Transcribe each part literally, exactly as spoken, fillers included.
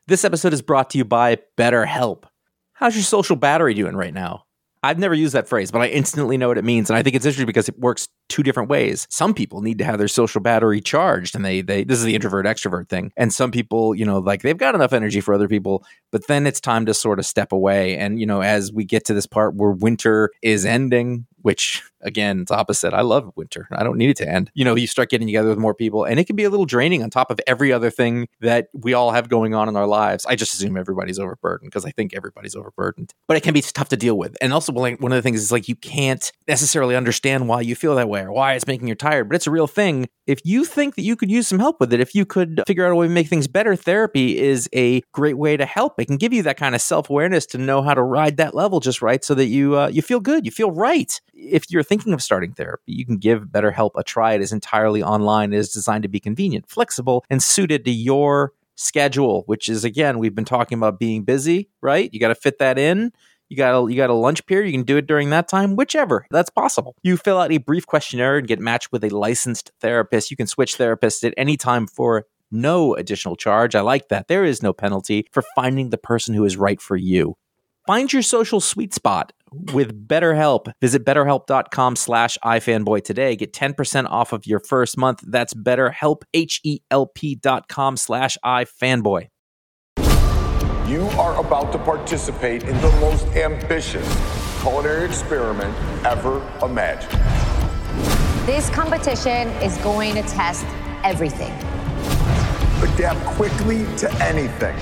This episode is brought to you by BetterHelp. How's your social battery doing right now? I've never used that phrase, but I instantly know what it means. And I think it's interesting because it works two different ways. Some people need to have their social battery charged, and they, they, this is the introvert extrovert thing. And some people, you know, like they've got enough energy for other people, but then it's time to sort of step away. And, you know, as we get to this part where winter is ending, which again, it's opposite. I love winter. I don't need it to end. You know, you start getting together with more people, and it can be a little draining on top of every other thing that we all have going on in our lives. I just assume everybody's overburdened because I think everybody's overburdened, but it can be tough to deal with. And also, one of the things is like you can't necessarily understand why you feel that way or why it's making you tired, but it's a real thing. If you think that you could use some help with it, if you could figure out a way to make things better, therapy is a great way to help. It can give you that kind of self-awareness to know how to ride that level just right so that you uh, you feel good, you feel right. If you're thinking of starting therapy, you can give BetterHelp a try. It is entirely online. It is designed to be convenient, flexible, and suited to your schedule, which is, again, we've been talking about being busy, right? You got to fit that in. You got a, you got a lunch period. You can do it during that time, whichever. That's possible. You fill out a brief questionnaire and get matched with a licensed therapist. You can switch therapists at any time for no additional charge. I like that. There is no penalty for finding the person who is right for you. Find your social sweet spot with BetterHelp. Visit betterhelp.com slash ifanboy today. Get ten percent off of your first month. That's BetterHelp, H-E-L-P dot com slash ifanboy. You are about to participate in the most ambitious culinary experiment ever imagined. This competition is going to test everything. Adapt quickly to anything.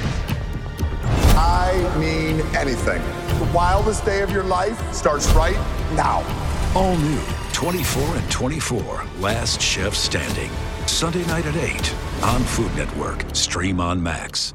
I mean anything. The wildest day of your life starts right now. All new, twenty-four and twenty-four, Last Chef Standing. Sunday night at eight on Food Network. Stream on Max.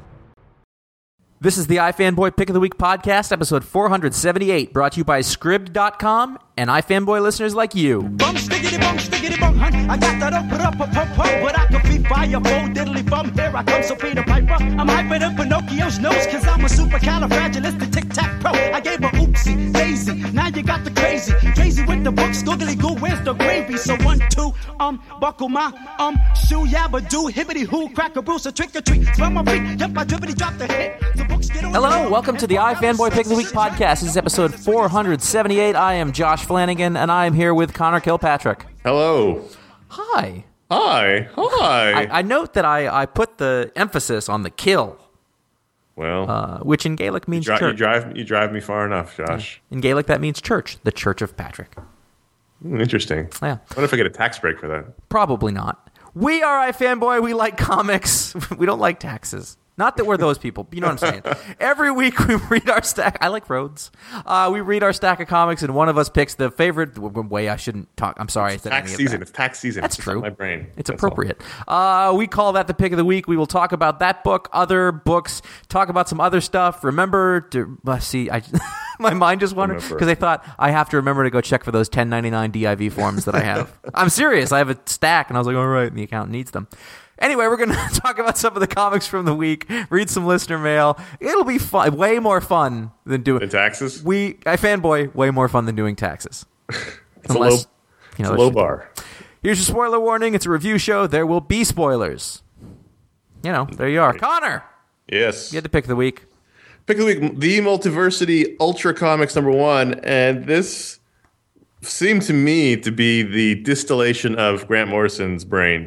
This is the iFanboy Pick of the Week podcast, episode four seventy-eight, brought to you by Scribd dot com and iFanboy listeners like you. Bum, stickity, bum, stickity, bum, hun. I got that up, but up, up, up, up, but I could be fire, bold, diddly, bum. Here I come, so Peter Piper. I'm hyper than Pinocchio's nose, cause I'm a supercalifragilistic tic-tac-pro. I gave her oopsie, daisy, now you got the crazy. Crazy with the books, googly goo, where's the gravy? So one, two, um, buckle my, um, shoe, yabba do, hibbity hoo, crack a bruise, a trick or treat. Smell my feet, yep, I drippity drop the hit. The books get on. Hello, welcome to the iFanboy Pick of the Week podcast. This is episode four seventy-eight. I am Josh Flanagan, and I am here with Connor Kilpatrick. Hello. Hi. Hi. Hi. I, I note that I, I put the emphasis on the kill. Well, uh, which in Gaelic means you, dri- church. you drive you drive me far enough, Josh. In Gaelic, that means church, the Church of Patrick. Mm, interesting. Yeah. I wonder if I get a tax break for that. Probably not. We are iFanboy. We like comics. We don't like taxes. Not that we're those people, but you know what I'm saying. Every week we read our stack. I like roads. Uh, we read our stack of comics, and one of us picks the favorite. The way I shouldn't talk. I'm sorry. It's tax season. It's tax season. That's it's true. My brain. It's That's appropriate. Uh, we call that the pick of the week. We will talk about that book, other books, talk about some other stuff. Remember to uh, see. I my mind just wandered because I thought I have to remember to go check for those ten ninety-nine D I V forms that I have. I'm serious. I have a stack, and I was like, all right, and the accountant needs them. Anyway, we're going to talk about some of the comics from the week, read some listener mail. It'll be fun, way more fun than doing the taxes. We, I fanboy, way more fun than doing taxes. it's Unless, a low, you know, it's a low bar. Here's your spoiler warning. It's a review show. There will be spoilers. You know, there you are. Connor. Yes. You had to pick the week. Pick of the week, The Multiversity Ultra Comics number one, and this seemed to me to be the distillation of Grant Morrison's brain.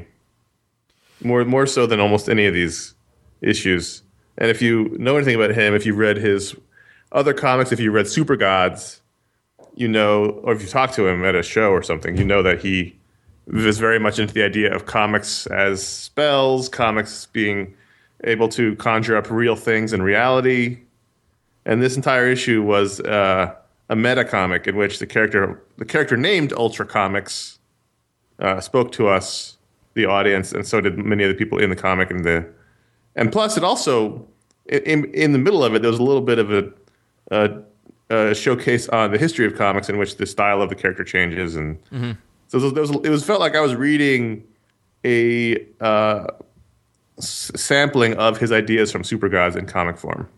More more so than almost any of these issues. And if you know anything about him, if you've read his other comics, if you read Super Gods, you know, or if you talk to him at a show or something, you know that he is very much into the idea of comics as spells, comics being able to conjure up real things in reality. And this entire issue was uh, a meta comic in which the character the character named Ultra Comics uh, spoke to us, the audience, and so did many of the people in the comic. And the and plus, it also in in the middle of it, there was a little bit of a, a, a showcase on the history of comics in which the style of the character changes, and mm-hmm. so there was, it was felt like I was reading a uh, s- sampling of his ideas from Super Gods in comic form.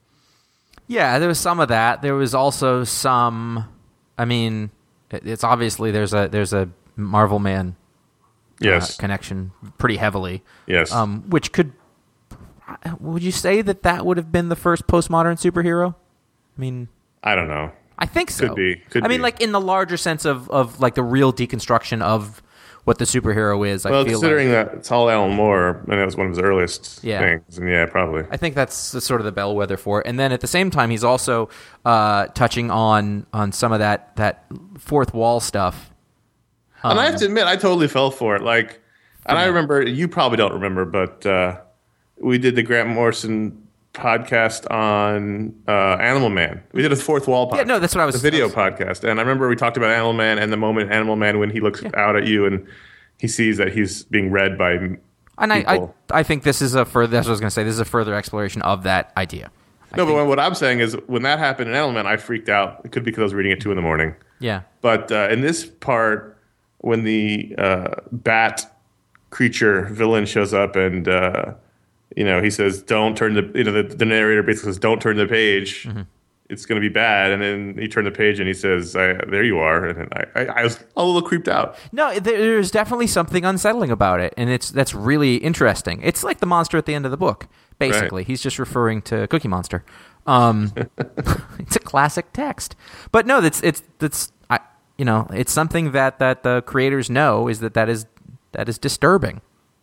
Yeah, there was some of that. There was also some. I mean, it's obviously there's a there's a Marvel Man. Yes. Uh, connection pretty heavily. Yes. Um, which could, would you say that that would have been the first postmodern superhero? I mean, I don't know. I think so. Could be. Could I mean, be. like in the larger sense of, of like the real deconstruction of what the superhero is. Well, I feel considering like, that it's all Alan Moore, and it was one of his earliest Yeah. things, and yeah, probably. I think that's the, sort of the bellwether for it. And then at the same time, he's also uh, touching on on some of that that fourth wall stuff. And I have Um, to admit, I totally fell for it. Like, and I remember, you probably don't remember, but uh, we did the Grant Morrison podcast on uh, Animal Man. We did a fourth wall podcast. Yeah, no, that's what I was- The video I was- podcast. And I remember we talked about Animal Man and the moment Animal Man when he looks out at you and he sees that he's being read by m- And I, I people. I think this is a further. That's what I was going to say. This is a further exploration of that idea. I No, think- but what I'm saying is when that happened in Animal Man, I freaked out. It could be because I was reading at two in the morning. yeah, But uh, in this part, when the uh, bat creature villain shows up and uh, you know he says, "Don't turn the," you know, the, the narrator basically says, "Don't turn the page. Mm-hmm. It's going to be bad." And then he turned the page and he says, I, "There you are." And then I, I, I was a little creeped out. no, there- there's definitely something unsettling about it, and it's that's really interesting. It's like the monster at the end of the book. Basically, Right. he's just referring to Cookie Monster. Um, it's a classic text, but no, that's it's that's I you know it's something that that the creators know is that that is that is disturbing.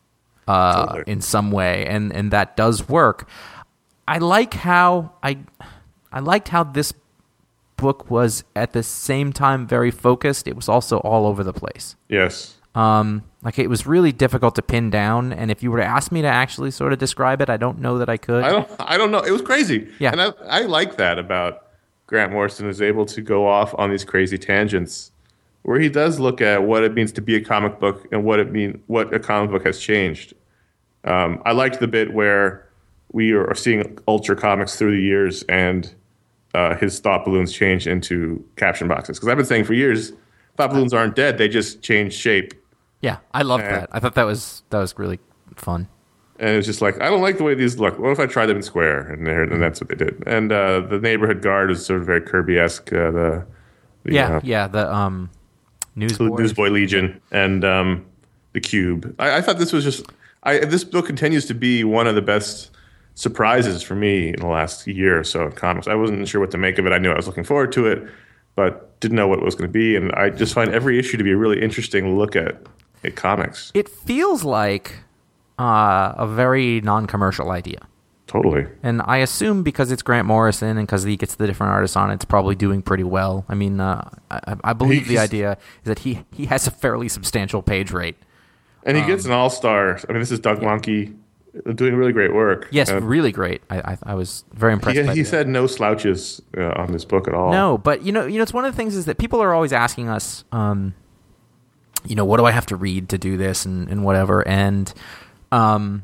Uh, Totally. in some way, and and that does work. I like how I I liked how this book was at the same time very focused. It was also all over the place. Yes. Um, like it was really difficult to pin down. And if you were to ask me to actually sort of describe it, I don't know that I could. I don't. I don't know. It was crazy. Yeah. And I, I like that about Grant Morrison is able to go off on these crazy tangents, where he does look at what it means to be a comic book and what it mean what a comic book has changed. Um, I liked the bit where we are seeing Ultra Comics through the years and uh, his thought balloons change into caption boxes. Because I've been saying for years, thought balloons aren't dead; they just change shape. Yeah, I loved Yeah. that. I thought that was that was really fun. And it's just like, I don't like the way these look. What if I tried them in square? And, there, and that's what they did. And uh, the neighborhood guard is sort of very Kirby-esque. Uh, the, the Yeah, uh, yeah. The um, newsboy. Newsboy Legion and um, the Cube. I, I thought this was just. I, this book continues to be one of the best surprises for me in the last year or so in comics. I wasn't sure what to make of it. I knew I was looking forward to it, but didn't know what it was going to be. And I just find every issue to be a really interesting look at, at comics. It feels like uh, a very non-commercial idea. Totally. And I assume because it's Grant Morrison and because he gets the different artists on it, it's probably doing pretty well. I mean, uh, I, I believe the He's- idea is that he, he has a fairly substantial page rate. And he gets an all-star. I mean, this is Doug Monkey doing really great work. Yes, Uh, really great. I, I, I was very impressed he, by he that. said no slouches uh, on this book at all. No, but you know, you know, it's one of the things is that people are always asking us, um, you know, what do I have to read to do this and, and whatever, and um,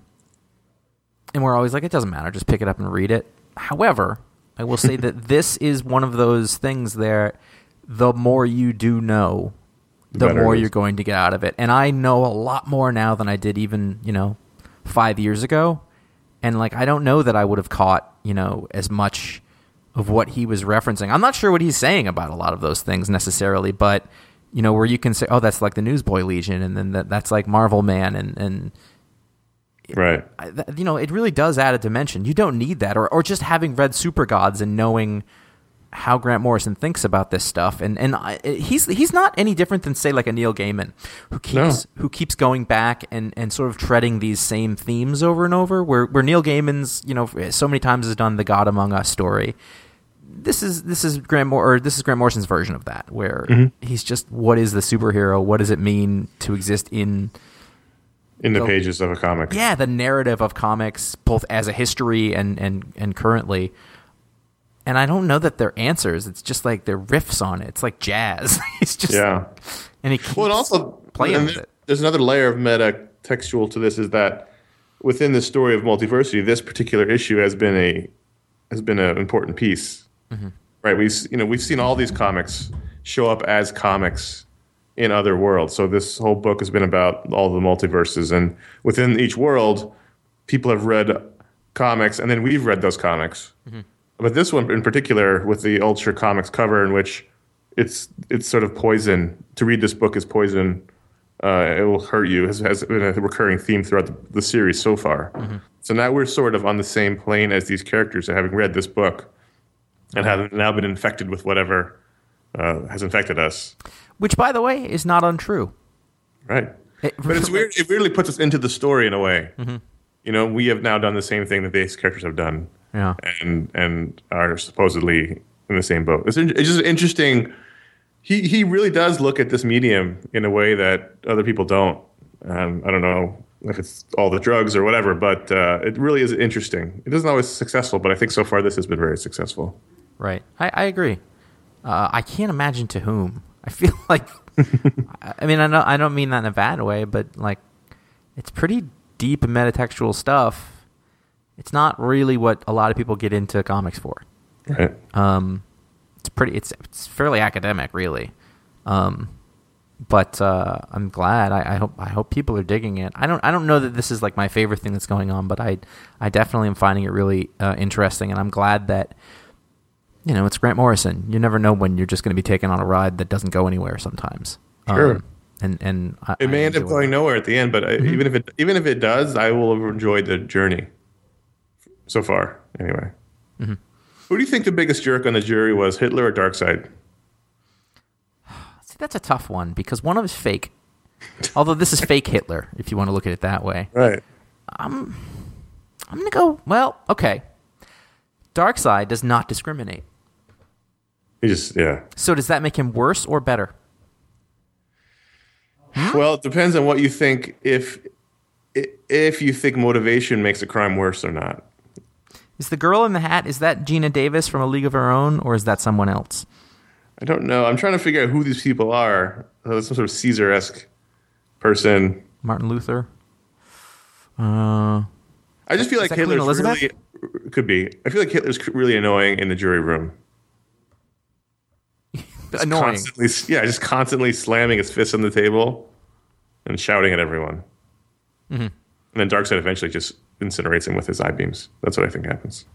and we're always like, it doesn't matter, just pick it up and read it. However, I will say that this is one of those things there. The more you do know, the Better more it is. you're going to get out of it, and I know a lot more now than I did even you know five years ago, and like I don't know that I would have caught you know as much of what he was referencing. I'm not sure what he's saying about a lot of those things necessarily, but you know, where you can say, oh, that's like the Newsboy Legion, and then that, that's like Marvel Man, and, and Right. I, that, you know, it really does add a dimension. You don't need that, or or just having read Super Gods and knowing how Grant Morrison thinks about this stuff, and and I, he's he's not any different than say like a Neil Gaiman, who keeps who keeps going back and, and sort of treading these same themes over and over. Where where Neil Gaiman's you know so many times has done the God Among Us story. This is this is Grant Mor- or this is Grant Morrison's version of that, where Mm-hmm. he's just, what is the superhero? What does it mean to exist in In the So- pages of a comic. yeah the narrative of comics, both as a history and and and currently. And I don't know that they're answers. It's just like they're riffs on it. It's like jazz. He's just Yeah. and he keeps Well, and also playing and with there- it. There's another layer of meta textual to this, is that within the story of Multiversity, this particular issue has been a has been an important piece. Mm-hmm. Right? We've s- you know we've seen all these comics show up as comics in other worlds. So this whole book has been about all the multiverses, and within each world, people have read comics, and then we've read those comics. Mm-hmm. But this one in particular, with the Ultra Comics cover, in which it's it's sort of poison. To read this book is poison uh, it will hurt you has, has been a recurring theme throughout the, the series so far. Mm-hmm. So now we're sort of on the same plane as these characters, having read this book and have now been infected with whatever uh, has infected us. Which, by the way, is not untrue. Right. It, but it's weird. It weirdly puts us into the story in a way. Mm-hmm. You know, we have now done the same thing that these characters have done. Yeah. And and are supposedly in the same boat. It's, it's just interesting. He he really does look at this medium in a way that other people don't. Um, I don't know if it's all the drugs or whatever, but uh, it really is interesting. It isn't always successful, but I think so far this has been very successful. Right. I, I agree. Uh, I can't imagine to whom. I feel like, I mean, I don't, I don't mean that in a bad way, but like, it's pretty deep metatextual stuff. It's not really what a lot of people get into comics for. Right. Um, it's pretty, it's, it's fairly academic, really. Um, but uh, I'm glad. I, I hope I hope people are digging it. I don't I don't know that this is like my favorite thing that's going on, but I I definitely am finding it really uh, interesting, and I'm glad that, you know, it's Grant Morrison. You never know when you're just going to be taken on a ride that doesn't go anywhere sometimes. Sure. Um, and and I, it may I end up going it. nowhere at the end, but Mm-hmm. I, even if it even if it does, I will have enjoyed the journey so far. Anyway, mm-hmm. Who do you think the biggest jerk on the jury was, Hitler or Darkseid? See, that's a tough one because one of them is fake. Although this is fake Hitler, if you want to look at it that way. Right. I'm I'm gonna go. Well, okay. Darkseid does not discriminate. He just yeah. So does that make him worse or better? Well, it depends on what you think. If if you think motivation makes a crime worse or not. Is the girl in the hat, is that Gina Davis from A League of Her Own, or is that someone else? I don't know. I'm trying to figure out who these people are. Uh, some sort of Caesar-esque person. Martin Luther. Uh, I just feel like that Queen Hitler's Elizabeth? really could be. I feel like Hitler's really annoying in the jury room. Just annoying. Constantly, yeah, just constantly slamming his fist on the table and shouting at everyone. Mm-hmm. And then Darkseid eventually just incinerates him with his eye beams. That's what I think happens.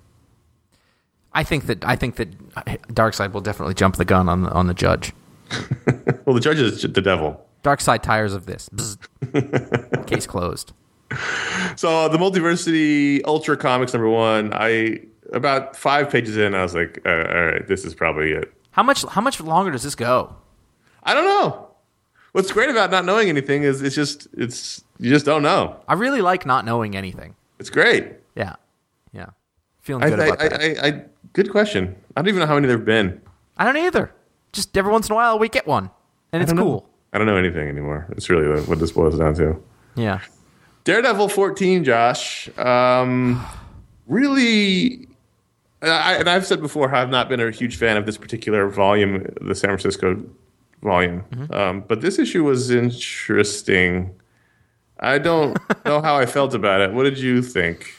I think that I think that Darkseid will definitely jump the gun on the, on the judge. Well, the judge is the devil. Darkseid tires of this. Bzz. Case closed. So the Multiversity Ultra Comics number one, I about five pages in, I was like, uh, all right, this is probably it. How much how much longer does this go? I don't know. What's great about not knowing anything is it's just it's you just don't know. I really like not knowing anything. It's great. Yeah, yeah, feeling I, good I, about I, that. I, I, good question. I don't even know how many there've been. I don't either. Just every once in a while we get one, and it's I don't know. cool. I don't know anything anymore. It's really what this boils down to. Yeah. Daredevil fourteen, Josh. Um, really, I, and I've said before how I've not been a huge fan of this particular volume, the San Francisco volume. Mm-hmm. Um, but this issue was interesting. I don't know how I felt about it. What did you think?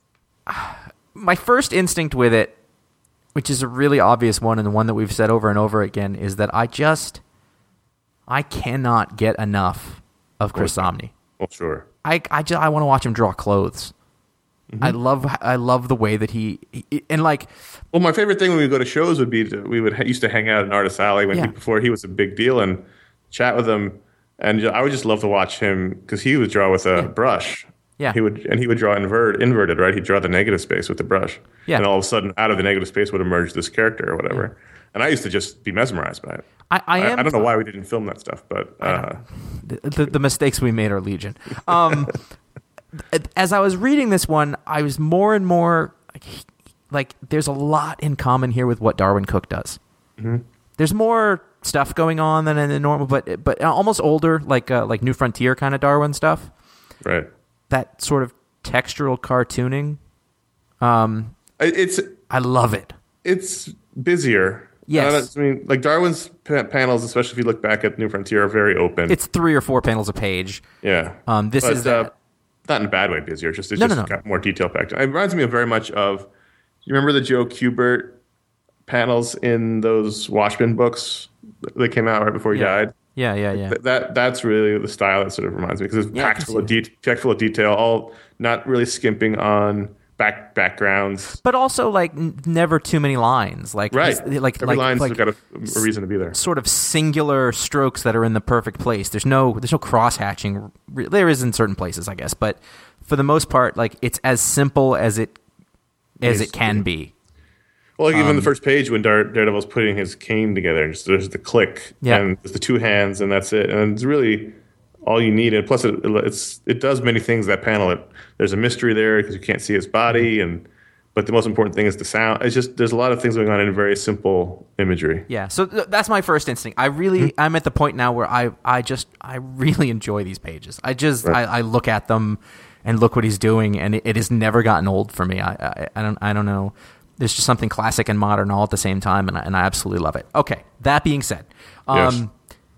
My first instinct with it, which is a really obvious one and the one that we've said over and over again, is that I just, I cannot get enough of Chris Samnee. Well, sure. I, I just I want to watch him draw clothes. Mm-hmm. I love I love the way that he, he and like. Well, my favorite thing when we go to shows would be to, we would used to hang out in Artist Alley when yeah. he, before he was a big deal and chat with him, and I would just love to watch him because he would draw with a yeah. brush. Yeah, he would and he would draw invert, inverted, right? He'd draw the negative space with the brush. Yeah, and all of a sudden, out of the negative space would emerge this character or whatever. Yeah. And I used to just be mesmerized by it. I, I am. I, I don't know why we didn't film that stuff, but uh, the, the, the mistakes we made are legion. Um, as I was reading this one, I was more and more like, like, there's a lot in common here with what Darwyn Cooke does. Mm-hmm. There's more stuff going on than in the normal, but but almost older, like uh, like New Frontier kind of Darwyn stuff. Right. That sort of textural cartooning. Um, it's I love it. It's busier. Yes. I mean, like Darwyn's pa- panels, especially if you look back at New Frontier, are very open. It's three or four panels a page. Yeah. Um, this but, is that. Uh, not in a bad way busier. Just it's no, just no, no. got more detail packed. It reminds me of very much of. You remember the Joe Kubert panels in those Watchmen books that came out right before he yeah. died? Yeah, yeah, yeah. Th- that that's really the style that sort of reminds me because it's yeah, packed full of de- packed full of detail, all not really skimping on back backgrounds, but also like n- never too many lines. Like right, he's- like every like, line's like got a, a reason to be there. sort of singular strokes that are in the perfect place. There's no there's no cross hatching. There is in certain places, I guess, but for the most part, like it's as simple as it as Yes. it can be. Well, like even Um, the first page when Dare, Daredevil's putting his cane together, just, there's the click, Yeah. and there's the two hands, and that's it. And it's really all you need. And plus, it it's it does many things. That panel, it, there's a mystery there because you can't see his body, and but the most important thing is the sound. It's just there's a lot of things going on in very simple imagery. Yeah, so th- that's my first instinct. I really, I'm at the point now where I, I just, I really enjoy these pages. I just, Right. I, I look at them and look what he's doing, and it, it has never gotten old for me. I, I, I don't, I don't know. There's just something classic and modern all at the same time, and I, and I absolutely love it. Okay, that being said, um, Yes.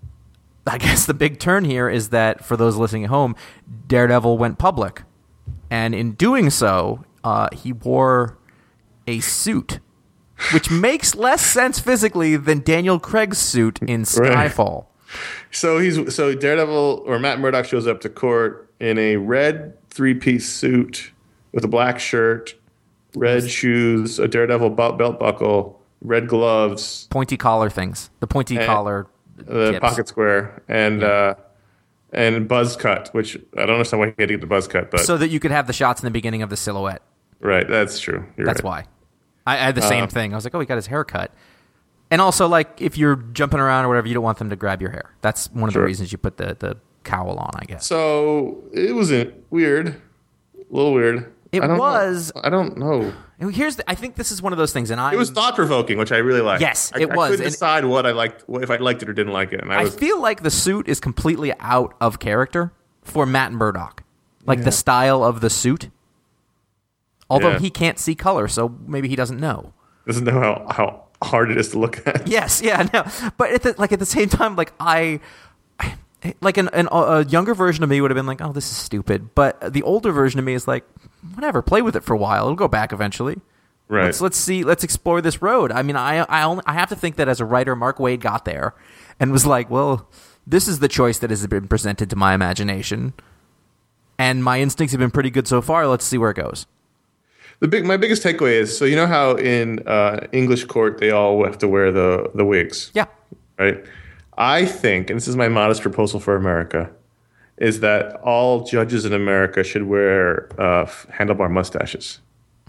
I guess the big turn here is that for those listening at home, Daredevil went public, and in doing so, uh, he wore a suit, which makes less sense physically than Daniel Craig's suit in Right. Skyfall. So he's so Daredevil or Matt Murdock shows up to court in a red three piece suit with a black shirt, red shoes, a Daredevil belt, belt buckle, red gloves, Pointy collar things. The pointy And collar. the tips. pocket square, and uh, and buzz cut. Which I don't understand why he had to get the buzz cut, but So that you could have the shots in the beginning of the silhouette. right, that's true. You're That's right. why. I, I had the same Uh, thing. I was like, oh, he got his hair cut. And also, like, if you're jumping around or whatever, you don't want them to grab your hair. That's one of Sure. the reasons you put the, the cowl on, I guess. So it was a weird, a little weird. It I don't know. was- I don't know. And here's the, I think this is one of those things, and I It was thought provoking, which I really liked. Yes, I, it I was, couldn't and- decide what I liked, if I liked it or didn't like it, and I I was. feel like the suit is completely out of character for Matt Murdock. Like the style of the suit. Although Yeah. he can't see color, so maybe he doesn't know. doesn't know how, how hard it is to look at. Yes, yeah, no. But at the, like at the same time, like I, like an, an a younger version of me would have been like, oh, this is stupid. But the older version of me is like, whatever, play with it for a while. It'll go back eventually. Right. Let's let's see. Let's explore this road. I mean, I I only, I have to think that as a writer, Mark Waid got there and was like, well, this is the choice that has been presented to my imagination, and my instincts have been pretty good so far. Let's see where it goes. The big, my biggest takeaway is, so you know how in uh, English court they all have to wear the, the wigs? Yeah. Right? I think, and this is my modest proposal for America, is that all judges in America should wear uh, handlebar mustaches.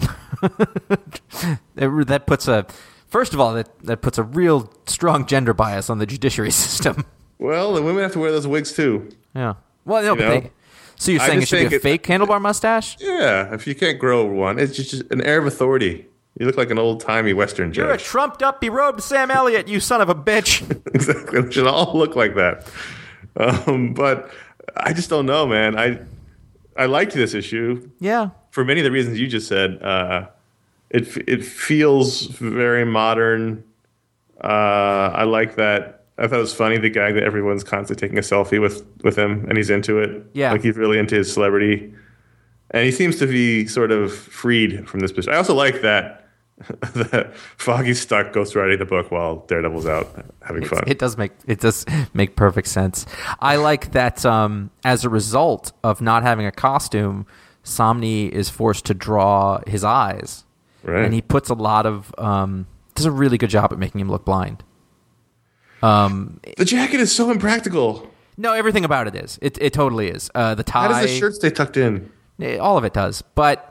It- that puts a first of all that that puts a real strong gender bias on the judiciary system. Well, the women have to wear those wigs too. Yeah. Well, no, You but know? they, so you're I saying it just should be think a it- fake handlebar mustache? Yeah, if you can't grow one, it's just, just an air of authority. You look like an old timey Western You're a judge. trumped up, berobed Sam Elliott, you son of a bitch. Exactly, they should all look like that. Um, but I just don't know, man. I I liked this issue. Yeah. For many of the reasons you just said. Uh, it it feels very modern. Uh, I like that. I thought it was funny, the guy that everyone's constantly taking a selfie with, with him, and he's into it. Yeah. Like he's really into his celebrity. And he seems to be sort of freed from this position. I also like that that Foggy's stuck ghostwriting the book while Daredevil's out having fun. It does make it does make perfect sense. I like that um, as a result of not having a costume, Somni is forced to draw his eyes. Right. And he puts a lot of um, does a really good job at making him look blind. Um, The jacket is so impractical. no, everything about it is. It it totally is. Uh, the tie, How does the shirt stay tucked in? eh, all of it does. But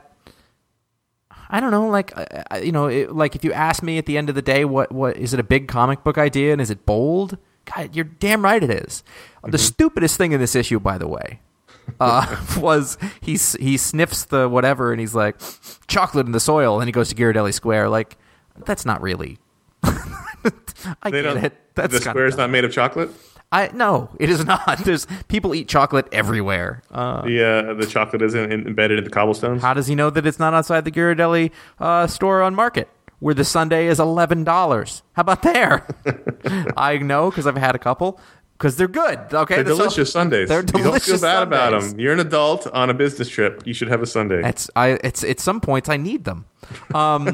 I don't know, like I- I- you know, it, like if you ask me at the end of the day, what what is it a big comic book idea and is it bold? God, you're damn right it is. The stupidest thing in this issue, by the way, uh, was he s- he sniffs the whatever and he's like chocolate in the soil, and he goes to Ghirardelli Square. Like that's not really. I They get don't. it. That's the kinda square's dumb. not made of chocolate. I no, it is not. There's people eat chocolate everywhere. Uh, The uh, the chocolate isn't in, embedded in the cobblestones. how does he know that it's not outside the Ghirardelli uh, store on Market, where the sundae is eleven dollars? How about there? I know because I've had a couple. Because they're good. Okay, They're that's all- delicious Sundays. They're You don't feel delicious bad about sundaes. them. You're an adult on a business trip. You should have a Sunday. It's I. It's at some points I need them. Um,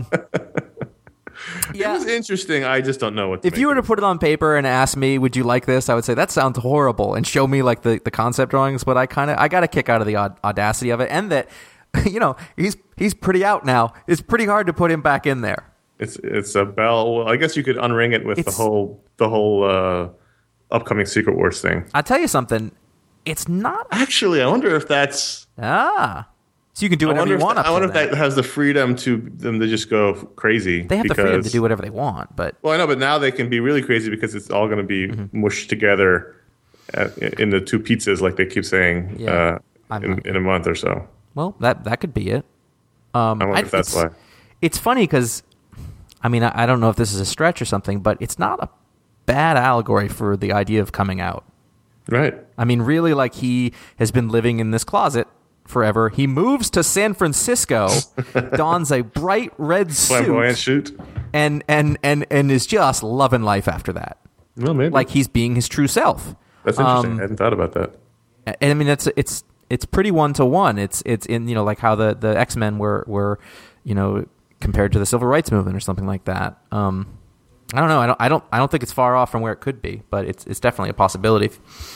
It yeah. was interesting. I just don't know what. To If you were to put it on paper and ask me, would you like this? I would say that sounds horrible, and show me like the, the concept drawings. But I kind of I got a kick out of the aud- audacity of it, and that you know, he's he's pretty out now. It's pretty hard to put him back in there. It's it's a bell. Well, I guess you could unring it with It's- the whole the whole uh, upcoming Secret Wars thing. I'll tell you something. It's not Actually, I wonder if that's. ah. So you can do I whatever wonder you if, want. that, up I wonder till if then. that has the freedom to them to just go crazy. They have because, the freedom to do whatever they want, but Well, I know, but now they can be really crazy because it's all going to be Mm-hmm. mushed together at, in the two pizzas, like they keep saying, Yeah. uh, I'm in, not- in a month or so. well, that that could be it. Um, I wonder if that's it's, why. It's funny because, I mean, I, I don't know if this is a stretch or something, but it's not a bad allegory for the idea of coming out. Right. I mean, really, like he has been living in this closet forever. He moves to San Francisco, dons a bright red Flamboyant suit, shoot. and and and and is just loving life after that. Well, maybe. Like he's being his true self. That's interesting. um, I hadn't thought about that. And I mean, it's it's it's pretty one to one. It's it's in you know like how the, the X-Men were were you know compared to the Civil Rights Movement or something like that. Um, I don't know. I don't I don't I don't think it's far off from where it could be, but it's it's definitely a possibility.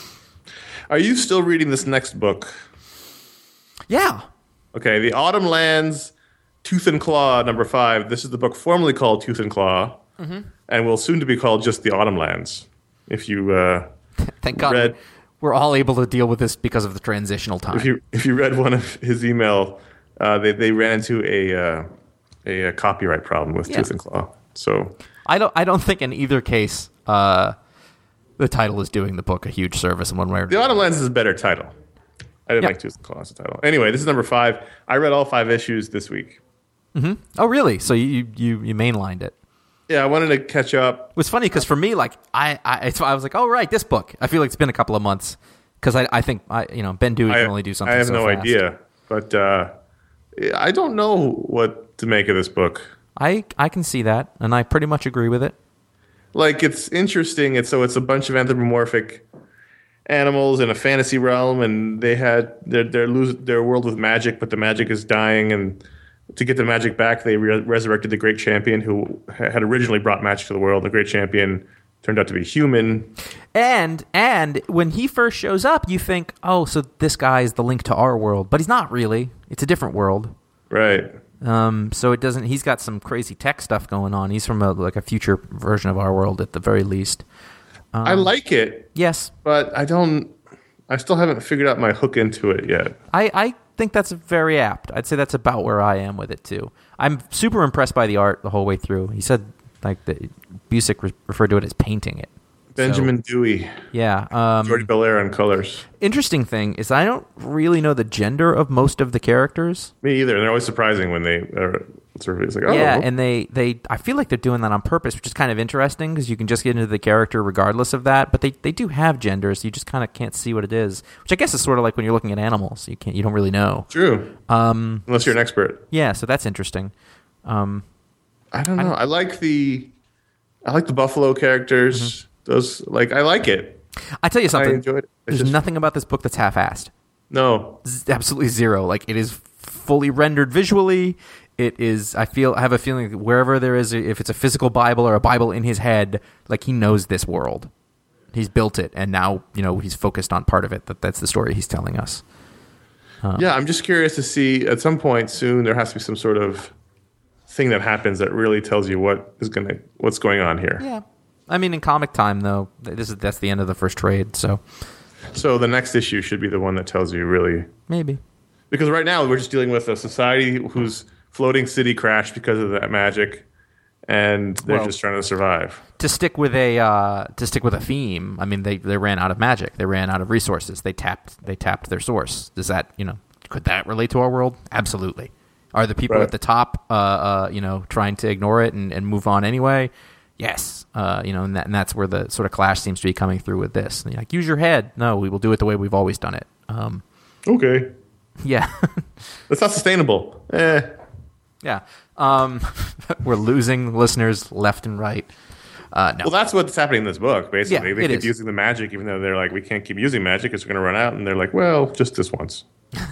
Are you still reading this next book? Yeah. Okay, The Autumn Lands, Tooth and Claw, number five. This is the book formerly called Tooth and Claw, Mm-hmm. and will soon to be called just The Autumn Lands. If you uh, Thank God read, we're all able to deal with this because of the transitional time. if you if you read one of his email, uh, they they ran into a uh, a, a copyright problem with Yeah. Tooth and Claw. So I don't I don't think in either case uh, the title is doing the book a huge service in one way or The another. Autumn Lands is a better title. I didn't Yeah. like Tooth and Claw as a title. Anyway, this is number five. I read all five issues this week. Oh, really? So you you you mainlined it. Yeah, I wanted to catch up. It was funny because for me, like I, I, it's, I was like, oh right, this book. I feel like it's been a couple of months because I, I think I, you know, Ben Dewey I, can only do something. I have so no fast. idea, but uh, I don't know what to make of this book. I, I can see that, and I pretty much agree with it. Like, it's interesting. It's so it's a bunch of anthropomorphic animals in a fantasy realm, and they had their their lose their world with magic, but the magic is dying, and to get the magic back, they re- resurrected the Great Champion, who ha- had originally brought magic to the world. The Great Champion turned out to be human. And and when he first shows up, you think, oh, so this guy is the link to our world, but he's not really. It's a different world. Right. Um, so it doesn't. He's got some crazy tech stuff going on. He's from a, like a future version of our world at the very least. Um, I like it, Yes, but I don't. I still haven't figured out my hook into it yet. I, I think that's very apt. I'd say that's about where I am with it too. I'm super impressed by the art the whole way through. He said like that Busick re- referred to it as painting it. Benjamin So, Dewey, yeah. Um, Jordi Belair on colors. interesting thing is I don't really know the gender of most of the characters. Me either. They're always surprising when they are sort of it's like, oh, Yeah, and they, they I feel like they're doing that on purpose, which is kind of interesting because you can just get into the character regardless of that. But they, they do have genders. You just kind of can't see what it is, which I guess is sort of like when you're looking at animals. You can't you don't really know. true. Um, Unless you're an expert. Yeah, so that's interesting. Um, I don't know. I, like the, I like the Buffalo characters. Mm-hmm. Those like I like it. I tell you something. I enjoyed it. It's There's just- nothing about this book that's half-assed. No, Z- Absolutely zero. Like it is fully rendered visually. It is. I feel. I have a feeling that wherever there is, if it's a physical Bible or a Bible in his head, like he knows this world. He's built it, and now you know he's focused on part of it. That that's the story he's telling us. yeah. I'm just curious to see at some point soon there has to be some sort of thing that happens that really tells you what is gonna what's going on here. Yeah. I mean, in comic time, though, this is that's the end of the first trade. So So the next issue should be the one that tells you really, maybe. because right now we're just dealing with a society whose floating city crashed because of that magic, and they're Well- just trying to survive. To stick with a uh, to stick with a theme, I mean, they, they ran out of magic. They ran out of resources. They tapped they tapped their source. Does that you know could that relate to our world? Absolutely. Are the people Right. at the top, uh, uh, you know, trying to ignore it and, and move on anyway? Yes. Uh, you know, and, that, and that's where the sort of clash seems to be coming through with this. And you're like, use your head. No, we will do it the way we've always done it. Um, Okay, yeah. that's not sustainable. Eh. yeah. Um, we're losing listeners left and right. Uh, no. Well, that's what's happening in this book, basically. Yeah, they it keep is. using the magic, even though they're like, we can't keep using magic because we're going to run out. And they're like, well, just this once.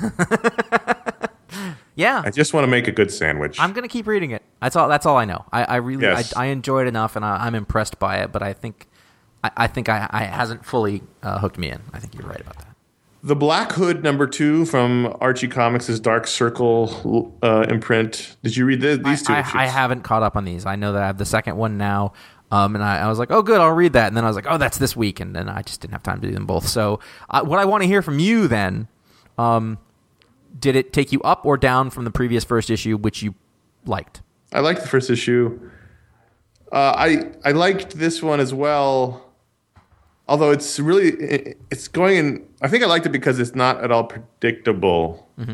yeah. I just want to make a good sandwich. I'm gonna keep reading it. That's all. That's all I know. I, I really, Yes. I, I enjoy it enough, and I, I'm impressed by it. But I think, I, I think I, I hasn't fully uh, hooked me in. I think you're right about that. The Black Hood number two from Archie Comics' Dark Circle uh, imprint. Did you read the, these two I, issues? I haven't caught up on these. I know that I have the second one now. Um, and I, I was like, oh, good, I'll read that. And then I was like, oh, that's this week. And then I just didn't have time to do them both. So uh, what I want to hear from you then, um, did it take you up or down from the previous first issue, which you liked? I liked the first issue. Uh, I I liked this one as well. Although it's really, it's going in, I think I liked it because it's not at all predictable. Mm-hmm.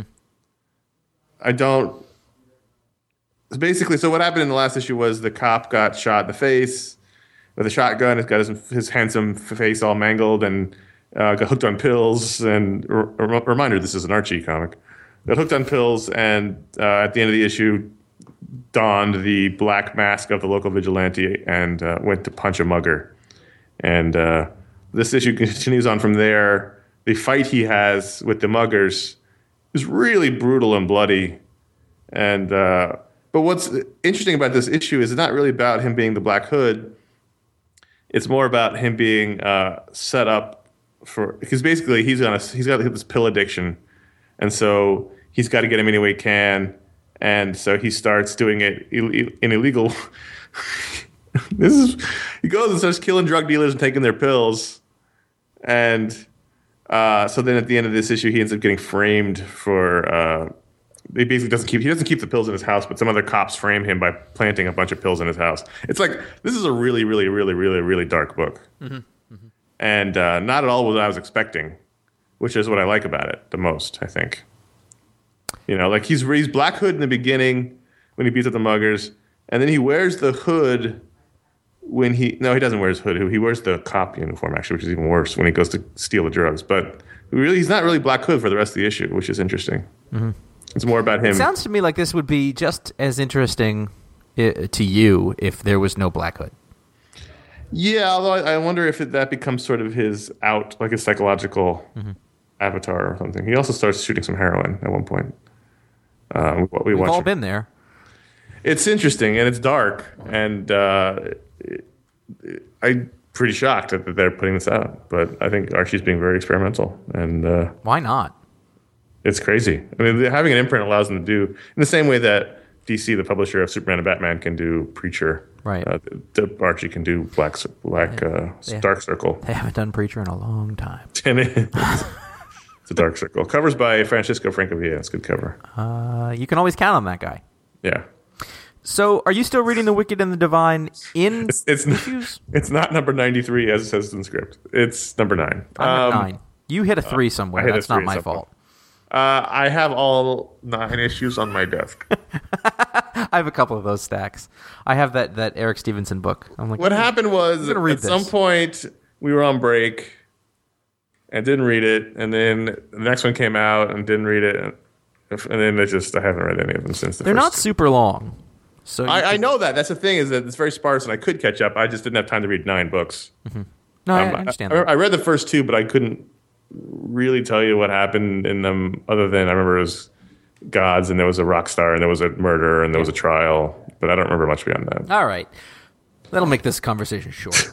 I don't, basically, so what happened in the last issue was the cop got shot in the face with a shotgun. He's got his, his handsome face all mangled and uh, got hooked on pills. And a r- reminder, this is an Archie comic. Got hooked on pills and uh, at the end of the issue, donned the black mask of the local vigilante and uh, went to punch a mugger. And uh, this issue continues on from there. The fight he has with the muggers is really brutal and bloody. And uh, but what's interesting about this issue is it's not really about him being the Black Hood. It's more about him being uh, set up for, because basically he's on a, he's got this pill addiction, and so he's got to get him any way he can. And so he starts doing it in illegal. This is he goes and starts killing drug dealers and taking their pills, and uh, so then at the end of this issue, he ends up getting framed for. Uh, he basically doesn't keep he doesn't keep the pills in his house, but some other cops frame him by planting a bunch of pills in his house. It's like this is a really, really, really, really, really dark book, mm-hmm. Mm-hmm. and uh, not at all what I was expecting, which is what I like about it the most. I think. You know, like he's he's Black Hood in the beginning when he beats up the muggers, and then he wears the hood when he no he doesn't wear his hood. He wears the cop uniform actually, which is even worse when he goes to steal the drugs. But really, he's not really Black Hood for the rest of the issue, which is interesting. Mm-hmm. It's more about him. It sounds to me like this would be just as interesting I- to you if there was no Black Hood. Yeah, although I, I wonder if it, that becomes sort of his out, like his psychological mm-hmm. avatar or something. He also starts shooting some heroin at one point. Uh, we We've watch all it. been there. It's interesting and it's dark, and uh, I'm pretty shocked that they're putting this out. But I think Archie's being very experimental, and uh, why not? It's crazy. I mean, having an imprint allows them to do in the same way that D C, the publisher of Superman and Batman, can do Preacher. Right. Uh, the, the Archie can do Black Black uh, yeah. Dark Circle. They haven't done Preacher in a long time. It's a Dark Circle. Covers by Francisco Francavilla. It's a good cover. Uh, you can always count on that guy. Yeah. So, are you still reading The Wicked and the Divine in it's, it's issues? Not, it's not number ninety-three as it says in the script. It's number nine. I'm um, at nine. You hit a three somewhere. That's not my fault. Uh, I have all nine issues on my desk. I have a couple of those stacks. I have that, that Eric Stevenson book. I'm like, what happened was at read some this. point we were on break and didn't read it, and then the next one came out and didn't read it, and, and then it just I haven't read any of them since. The They're first not two. super long, so I, can... I know that. That's the thing is that it's very sparse, and I could catch up. I just didn't have time to read nine books. Mm-hmm. No, um, I understand. I, that. I read the first two, but I couldn't really tell you what happened in them other than I remember it was gods and there was a rock star and there was a murder and there was a trial, but I don't remember much beyond that. All right. That'll make this conversation short.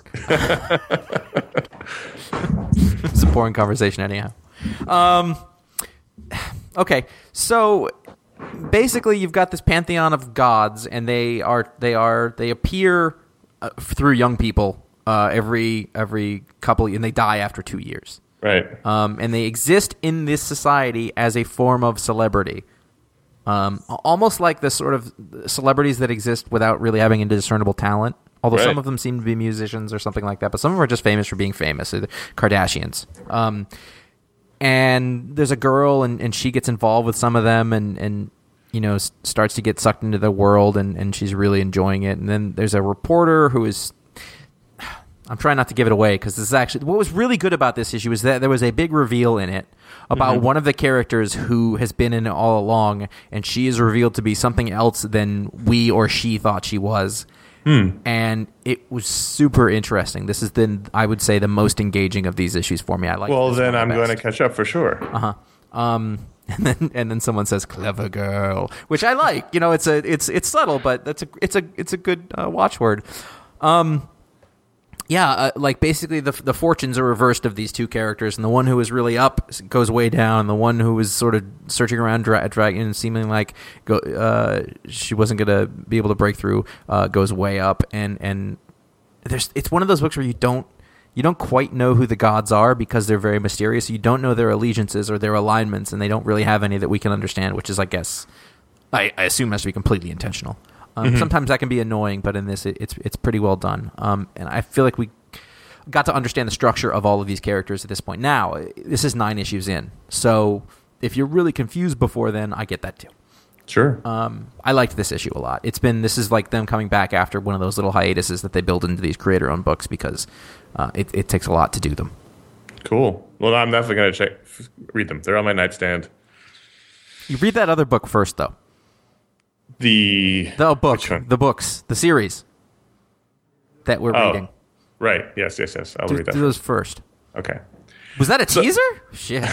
It's a boring conversation anyhow. Um, okay, so basically you've got this pantheon of gods, and they are they are they appear uh, through young people uh, every every couple, and they die after two years. Right. Um, and they exist in this society as a form of celebrity. Um, almost like the sort of celebrities that exist without really having indiscernible talent. Although right. some of them seem to be musicians or something like that, but some of them are just famous for being famous. The Kardashians. Um, and there's a girl, and, and she gets involved with some of them, and, and you know s- starts to get sucked into the world, and, and she's really enjoying it. And then there's a reporter who is... I'm trying not to give it away because this is actually what was really good about this issue is that there was a big reveal in it about mm-hmm. one of the characters who has been in it all along, and she is revealed to be something else than we or she thought she was. Hmm. And it was super interesting. This is then I would say the most engaging of these issues for me. I like. Well, then I'm going to catch up for sure. Uh huh. Um, and then and then someone says "clever girl," which I like. You know, it's a it's it's subtle, but that's a it's a it's a good uh, watchword. Um. Yeah, uh, like basically the the fortunes are reversed of these two characters, and the one who is really up goes way down, and the one who was sort of searching around dra- dragging and seeming like go uh, she wasn't going to be able to break through uh, goes way up, and and there's it's one of those books where you don't you don't quite know who the gods are because they're very mysterious. You don't know their allegiances or their alignments, and they don't really have any that we can understand, which is, I guess, I, I assume has to be completely intentional. Um, mm-hmm. Sometimes that can be annoying, but in this, it, it's it's pretty well done. Um, and I feel like we got to understand the structure of all of these characters at this point. Now, this is nine issues in, so if you're really confused before then, I get that too. Sure. Um, I liked this issue a lot. It's been this is like them coming back after one of those little hiatuses that they build into these creator-owned books because uh, it, it takes a lot to do them. Cool. Well, I'm definitely going to check read them. They're on my nightstand. You read that other book first, though. The the book, the books, the series that we're oh, reading. Right. Yes. Yes. Yes. I'll do, read that. Do those first. Okay. Was that a so, teaser? Shit.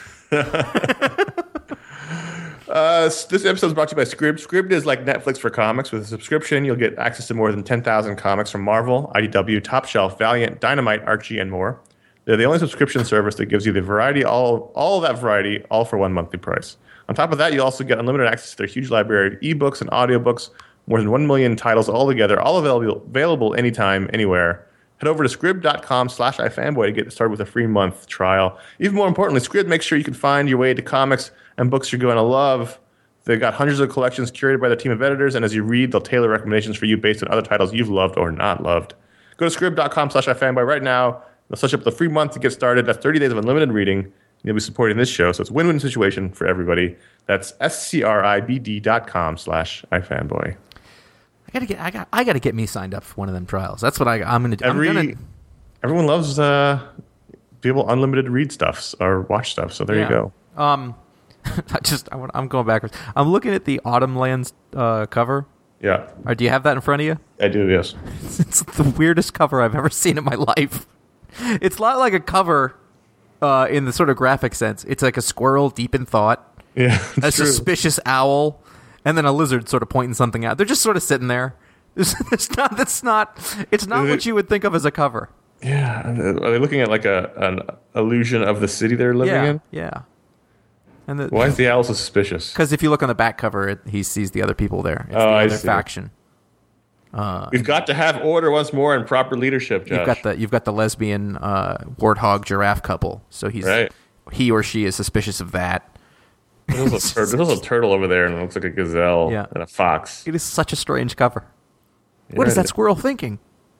uh, this episode is brought to you by Scribd. Scribd is like Netflix for comics. With a subscription, you'll get access to more than ten thousand comics from Marvel, I D W, Top Shelf, Valiant, Dynamite, Archie, and more. They're the only subscription service that gives you the variety, all all of that variety, all for one monthly price. On top of that, you also get unlimited access to their huge library of ebooks and audiobooks, more than one million titles altogether, all available available anytime, anywhere. Head over to scribd.com slash ifanboy to get started with a free month trial. Even more importantly, Scribd makes sure you can find your way to comics and books you're going to love. They've got hundreds of collections curated by their team of editors, and as you read, they'll tailor recommendations for you based on other titles you've loved or not loved. Go to scribd.com slash ifanboy right now. They'll set you up with a free month to get started. That's thirty days of unlimited reading. You'll be supporting this show, so it's a win-win situation for everybody. That's S-C-R-I-B-D dot com slash ifanboy. I gotta get, I got, I gotta get me signed up for one of them trials. That's what I, I'm gonna do. Every, I'm gonna, everyone loves uh, people unlimited read stuff or watch stuff. So there yeah. you go. Um, I just, I want, I'm going backwards. I'm looking at the Autumn Lands uh, cover. Yeah. Or do you have that in front of you? I do. Yes. It's the weirdest cover I've ever seen in my life. It's not like a cover. Uh, in the sort of graphic sense, it's like a squirrel deep in thought, yeah, a true. suspicious owl, and then a lizard sort of pointing something out. They're just sort of sitting there. It's, it's not. That's not. It's not what you would think of as a cover. Yeah, are they looking at like a an illusion of the city they're living yeah, in? Yeah. And the, why is the owl so suspicious? Because if you look on the back cover, it, he sees the other people there. It's oh, the I other see. faction. Uh, We've got to have order once more and proper leadership, Josh. You've got the you've got the lesbian uh, warthog giraffe couple, so he's right. he or she is suspicious of that. There's a, tur- there's a turtle over there, and it looks like a gazelle yeah. and a fox. It is such a strange cover. Yeah, what is that squirrel thinking?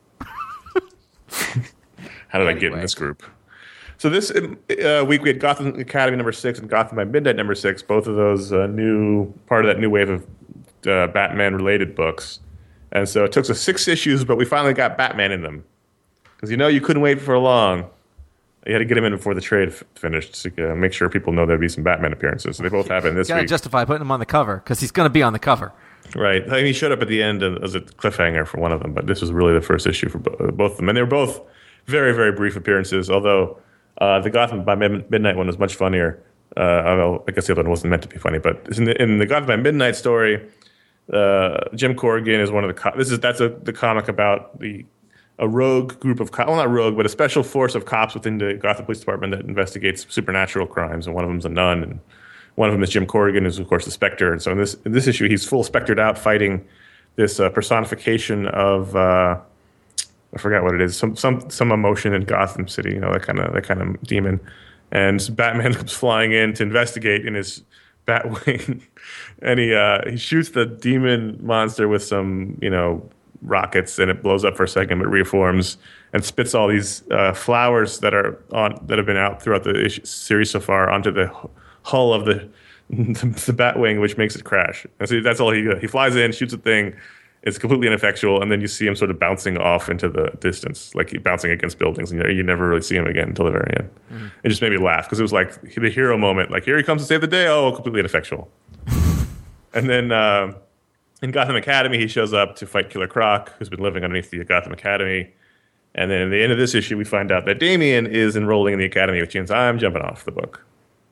How did I get in this group? So this uh, week we had Gotham Academy number six and Gotham by Midnight number six, both of those uh, new part of that new wave of uh, Batman-related books. And so it took us six issues, but we finally got Batman in them. Because you know you couldn't wait for long. You had to get him in before the trade f- finished to uh, make sure people know there'd be some Batman appearances. So they both happen this you gotta week. justify putting him on the cover, because he's going to be on the cover. Right. I mean, he showed up at the end as a cliffhanger for one of them, but this was really the first issue for bo- both of them. And they were both very, very brief appearances, although uh, the Gotham by Mid- Midnight one was much funnier. Uh, although I guess the other one wasn't meant to be funny. But in the, in the Gotham by Midnight story, uh, Jim Corrigan is one of the co- this is that's a, the comic about the a rogue group of cops, well, not rogue, but a special force of cops within the Gotham Police Department that investigates supernatural crimes, and one of them's a nun, and one of them is Jim Corrigan, who's of course the Spectre. And so in this in this issue, he's full spectered out, fighting this uh, personification of uh, I forgot what it is, some some some emotion in Gotham City, you know, that kind of that kind of demon. And Batman comes flying in to investigate in his Batwing, and he uh, he shoots the demon monster with some, you know, rockets, and it blows up for a second, but reforms and spits all these uh, flowers that are on that have been out throughout the issue, series so far onto the hull of the the, the Batwing, which makes it crash. And so that's all he he flies in, shoots a thing. It's completely ineffectual, and then you see him sort of bouncing off into the distance, like he bouncing against buildings, and you, know, you never really see him again until the very end. Mm-hmm. It just made me laugh because it was like the hero moment, like here he comes to save the day. Oh, completely ineffectual. And then uh, in Gotham Academy, he shows up to fight Killer Croc, who's been living underneath the Gotham Academy. And then at the end of this issue, we find out that Damian is enrolling in the Academy, which means I'm jumping off the book.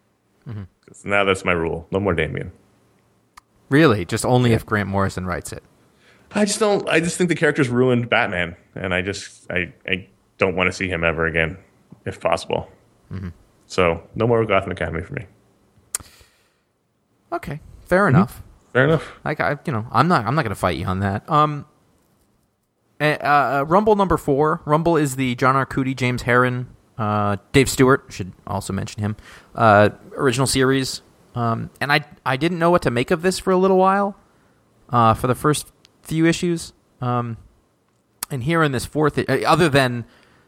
Mm-hmm. Now that's my rule: no more Damian. Really, just only yeah. if Grant Morrison writes it. I just don't. I just think the character's ruined Batman, and I just, I, I don't want to see him ever again, if possible. Mm-hmm. So no more Gotham Academy for me. Okay, fair mm-hmm. enough. Fair enough. Like I, you know, I'm not. I'm not going to fight you on that. Um, uh, uh, Rumble number four. Rumble is the John Arcudi, James Herron, uh, Dave Stewart. Should also mention him. Uh, original series. Um, and I, I didn't know what to make of this for a little while. Uh, for the first few issues. Um, and here in this fourth, other than,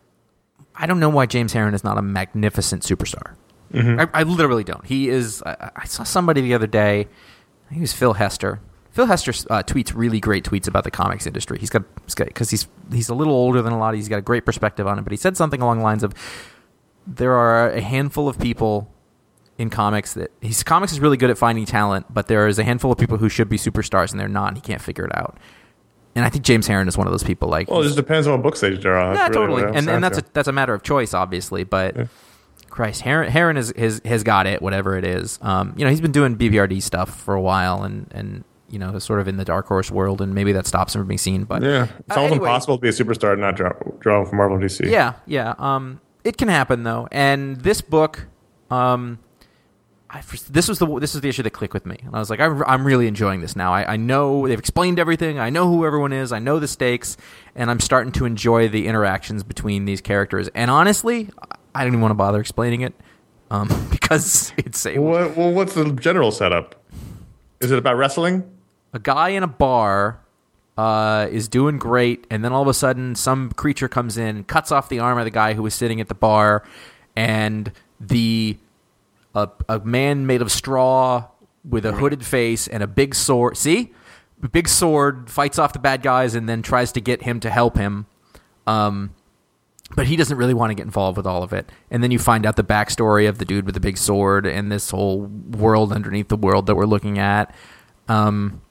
I don't know why James Herron is not a magnificent superstar. Mm-hmm. I, I literally don't. He is. I, I saw somebody the other day. I think it was Phil Hester. Phil Hester uh, tweets really great tweets about the comics industry. He's got because he's, he's he's a little older than a lot. He's got a great perspective on it. But he said something along the lines of, there are a handful of people in comics that he's comics is really good at finding talent, but there is a handful of people who should be superstars and they're not. And he can't figure it out. And I think James Herron is one of those people. Like, well, it just depends on what books they draw. Yeah, really totally. And and that's a, that's a matter of choice, obviously. But yeah. Christ, Herron, Herron is, has has got it, whatever it is. Um, you know, he's been doing B B R D stuff for a while, and, and you know, sort of in the Dark Horse world, and maybe that stops him from being seen. But yeah, it's uh, almost anyway. impossible to be a superstar and not draw, draw from Marvel and D C. Yeah, yeah. Um, it can happen though, and this book, um, I, this was the this is the issue that clicked with me, and I was like, I'm, I'm really enjoying this now. I, I know they've explained everything. I know who everyone is. I know the stakes, and I'm starting to enjoy the interactions between these characters. And honestly, I didn't even want to bother explaining it. Um, because it's a, what, well, what's the general setup? Is it about wrestling? A guy in a bar uh, is doing great, and then all of a sudden, some creature comes in, cuts off the arm of the guy who was sitting at the bar, and the a, a man made of straw with a hooded face and a big sword. See, a big sword fights off the bad guys, and then tries to get him to help him. Um. But he doesn't really want to get involved with all of it. And then you find out the backstory of the dude with the big sword and this whole world underneath the world that we're looking at. Um,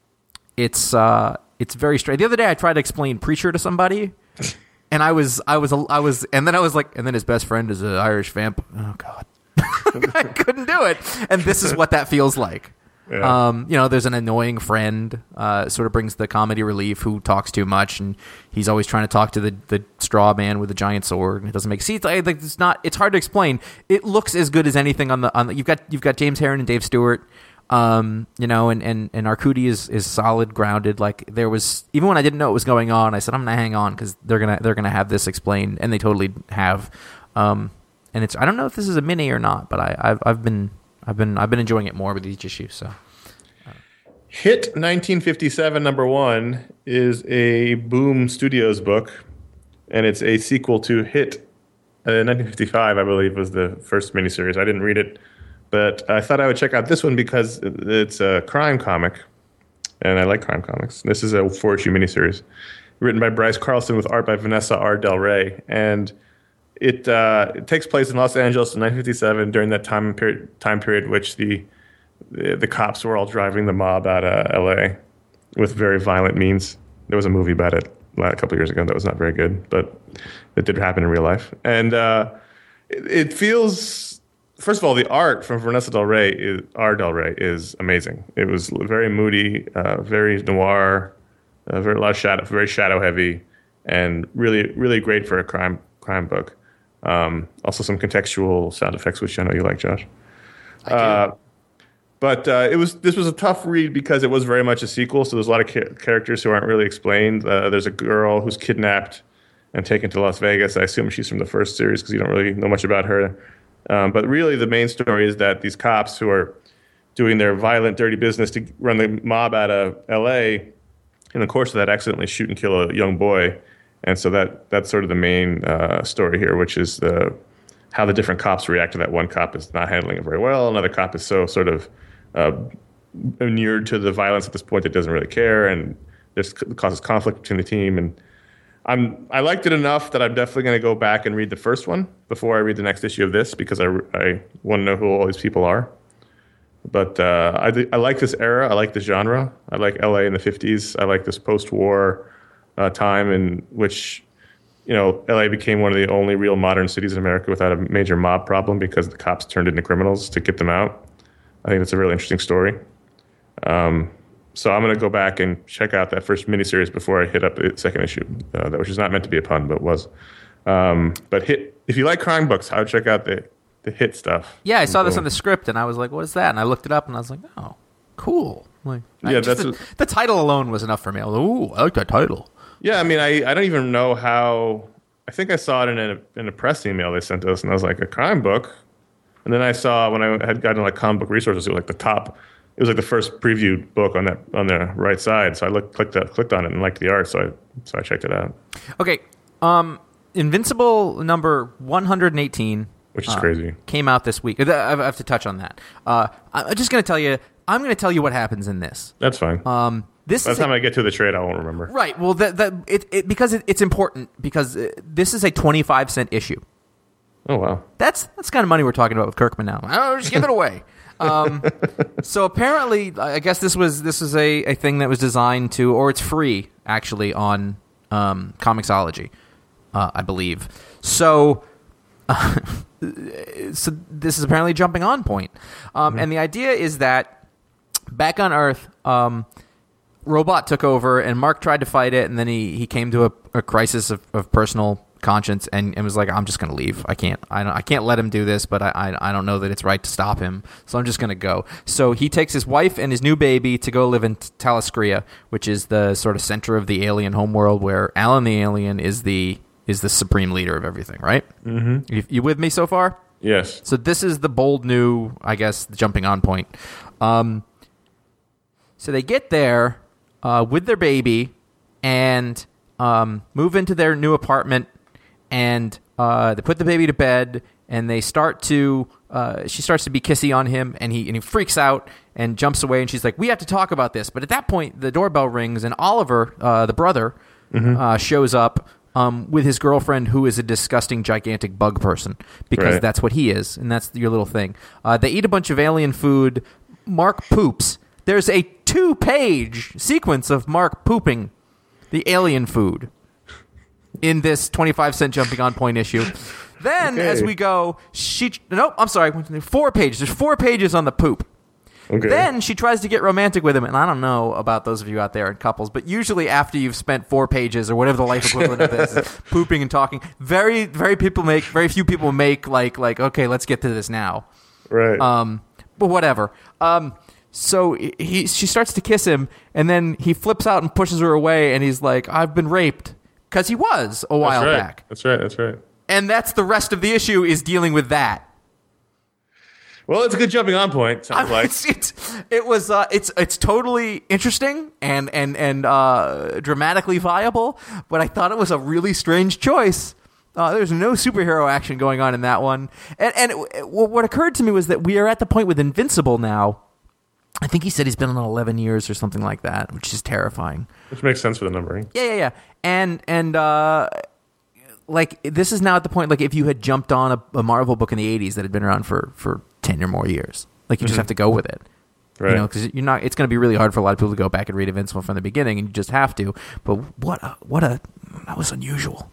it's uh, it's very strange. The other day I tried to explain Preacher to somebody, and I was I was I was, and then I was like, and then his best friend is an Irish vamp. Oh God, I couldn't do it. And this is what that feels like. Yeah. Um, you know, there's an annoying friend, uh, sort of brings the comedy relief who talks too much, and he's always trying to talk to the, the straw man with the giant sword, and it doesn't make sense. Like, it's not. It's hard to explain. It looks as good as anything on the on. The, you've got you've got James Herron and Dave Stewart, um, you know, and and and Arcudi is is solid, grounded. Like there was even when I didn't know what was going on, I said I'm gonna hang on because they're gonna they're gonna have this explained, and they totally have. Um, and it's I don't know if this is a mini or not, but I I've I've been. I've been I've been enjoying it more with each issue. So, Hit nineteen fifty-seven number one is a Boom Studios book, and it's a sequel to Hit. Uh, nineteen fifty-five, I believe, was the first miniseries. I didn't read it, but I thought I would check out this one because it's a crime comic, and I like crime comics. This is a four-issue miniseries written by Bryce Carlson with art by Vanessa R. Del Rey, and It uh, it takes place in Los Angeles in nineteen fifty-seven during that time period time period in which the, the the cops were all driving the mob out of L A with very violent means. There was a movie about it a couple of years ago that was not very good, but it did happen in real life. And uh, it, it feels, first of all, the art from Vanessa Del Rey, is, R. Del Rey, is amazing. It was very moody, uh, very noir, uh, very a lot of shadow, very shadow heavy, and really really great for a crime crime book. Um, also some contextual sound effects, which I know you like, Josh. I do. Uh, but uh, it was this was a tough read because it was very much a sequel, so there's a lot of ca- characters who aren't really explained. Uh, there's a girl who's kidnapped and taken to Las Vegas. I assume she's from the first series because you don't really know much about her. Um, but really the main story is that these cops who are doing their violent, dirty business to run the mob out of L A, in the course of that, accidentally shoot and kill a young boy. And so that that's sort of the main uh, story here, which is the how the different cops react to that. One cop is not handling it very well. Another cop is so sort of uh, inured to the violence at this point that doesn't really care, and this causes conflict between the team. And I'm I liked it enough that I'm definitely going to go back and read the first one before I read the next issue of this because I, I want to know who all these people are. But uh, I I like this era. I like the genre. I like L A in the fifties. I like this post-war Uh, time in which, you know, L A became one of the only real modern cities in America without a major mob problem because the cops turned into criminals to get them out. I think that's a really interesting story. Um, so I'm going to go back and check out that first miniseries before I hit up the second issue, uh, that which is not meant to be a pun, but was. Um, but hit if you like crime books, I would check out the the Hit stuff. Yeah, I saw this on the script, and I was like, "What is that?" And I looked it up, and I was like, "Oh, cool!" Like, Yeah, I, just that's the, a- the title alone was enough for me. I was like, "Ooh, I like that title." Yeah, I mean, I, I don't even know how. I think I saw it in a in a press email they sent us, and I was like, a crime book. And then I saw when I had gotten like comic book resources, it was like the top. It was like the first previewed book on that on the right side. So I looked clicked that, clicked on it and liked the art, so I so I checked it out, Okay, um, Invincible number one hundred eighteen, which is uh, crazy. came out this week. I have to touch on that. Uh, I'm just going to tell you. I'm going to tell you what happens in this. That's fine. Um, this By is the time a- I get to the trade, I won't remember. right. Well, that that it, it because it, it's important because uh, this is a twenty-five cent issue. Oh wow. That's that's the kind of money we're talking about with Kirkman now. Oh, just give it away. Um, so apparently, I guess this was this was a, a thing that was designed to, or it's free actually on um, Comixology, uh, I believe. So, uh, so this is apparently a jumping on point, um, mm-hmm. and the idea is that back on Earth, um, Robot took over, and Mark tried to fight it, and then he, he came to a, a crisis of, of personal conscience and, and was like, I'm just going to leave. I can't I don't I can't let him do this, but I, I I don't know that it's right to stop him. So I'm just going to go. So he takes his wife and his new baby to go live in Taliscria, which is the sort of center of the alien homeworld where Alan the alien is the is the supreme leader of everything, right? Mm-hmm. You, you with me so far? Yes. So this is the bold new, I guess, jumping on point. Um, so they get there uh, with their baby and um, move into their new apartment. And uh, they put the baby to bed, and they start to. Uh, she starts to be kissy on him, and he and he freaks out and jumps away. And she's like, "We have to talk about this." But at that point, the doorbell rings, and Oliver, uh, the brother, mm-hmm. uh, shows up um, with his girlfriend, who is a disgusting, gigantic bug person, because right. that's what he is, and that's your little thing. Uh, they eat a bunch of alien food. Mark poops. There's a two-page sequence of Mark pooping the alien food in this twenty-five cent jumping on point issue. Then, okay. as we go, she... Nope, I'm sorry. Four pages. There's four pages on the poop. Okay. Then she tries to get romantic with him. And I don't know about those of you out there in couples, but usually after you've spent four pages or whatever the life equivalent of this is, pooping and talking, very, very people make... Very few people make like, like, okay, let's get to this now. Right. Um, but whatever. Um... So he, she starts to kiss him, and then he flips out and pushes her away, and he's like, I've been raped. Because he was a while that's right. back. That's right, that's right. And that's the rest of the issue, is dealing with that. Well, it's a good jumping on point, sounds like. it's, it's, it was, uh, it's it's totally interesting and, and, and uh, dramatically viable, but I thought it was a really strange choice. Uh, there's no superhero action going on in that one. And, and it, what occurred to me was that we are at the point with Invincible now. I think he said he's been on eleven years or something like that, which is terrifying. Which makes sense for the numbering. Yeah, yeah, yeah. And, and uh, like, this is now at the point, like, if you had jumped on a, a Marvel book in the eighties that had been around for, for ten or more years, like, you mm-hmm. just have to go with it. Right. You know, because you're not, it's going to be really hard for a lot of people to go back and read Invincible from the beginning, and you just have to. But what a, what a, that was unusual.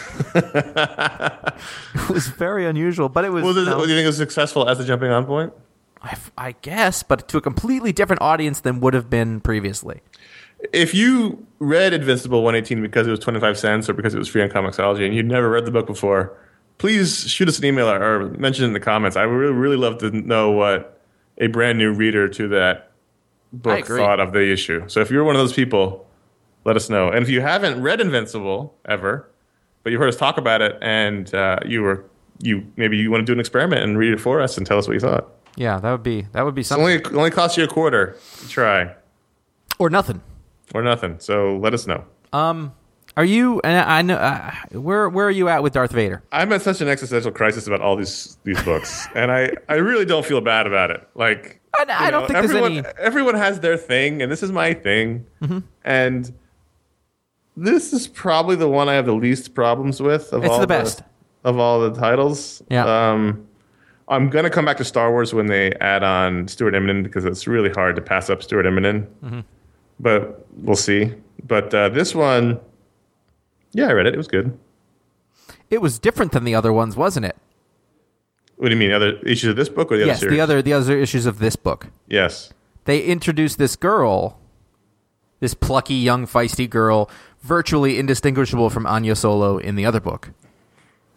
It was very unusual, but it was. Well, you know, do you think it was successful as a jumping on point? I, I guess, but to a completely different audience than would have been previously. If you read Invincible one eighteen because it was twenty-five cents or because it was free on Comixology and you'd never read the book before, please shoot us an email or, or mention it in the comments. I would really, really love to know what a brand new reader to that book thought of the issue. So if you're one of those people, let us know. And if you haven't read Invincible ever, but you heard us talk about it and uh, you were you maybe you want to do an experiment and read it for us and tell us what you thought. Yeah, that would be that would be something. It only, only costs you a quarter to try. Or nothing. Or nothing. So let us know. Um, are you? And I know uh, where where are you at with Darth Vader? I'm at such an existential crisis about all these these books, and I, I really don't feel bad about it. Like I, I don't know, think everyone, there's any. Everyone has their thing, and this is my thing. Mm-hmm. And this is probably the one I have the least problems with. Of it's all the best the, of all the titles. Yeah. Um, I'm gonna come back to Star Wars when they add on Stuart Immonen because it's really hard to pass up Stuart Immonen. Mm-hmm. But we'll see. But uh, this one, yeah, I read it. It was good. It was different than the other ones, wasn't it? What do you mean, the other issues of this book or the yes, other series? the other the other issues of this book. Yes. They introduced this girl, this plucky, young, feisty girl, virtually indistinguishable from Anya Solo in the other book.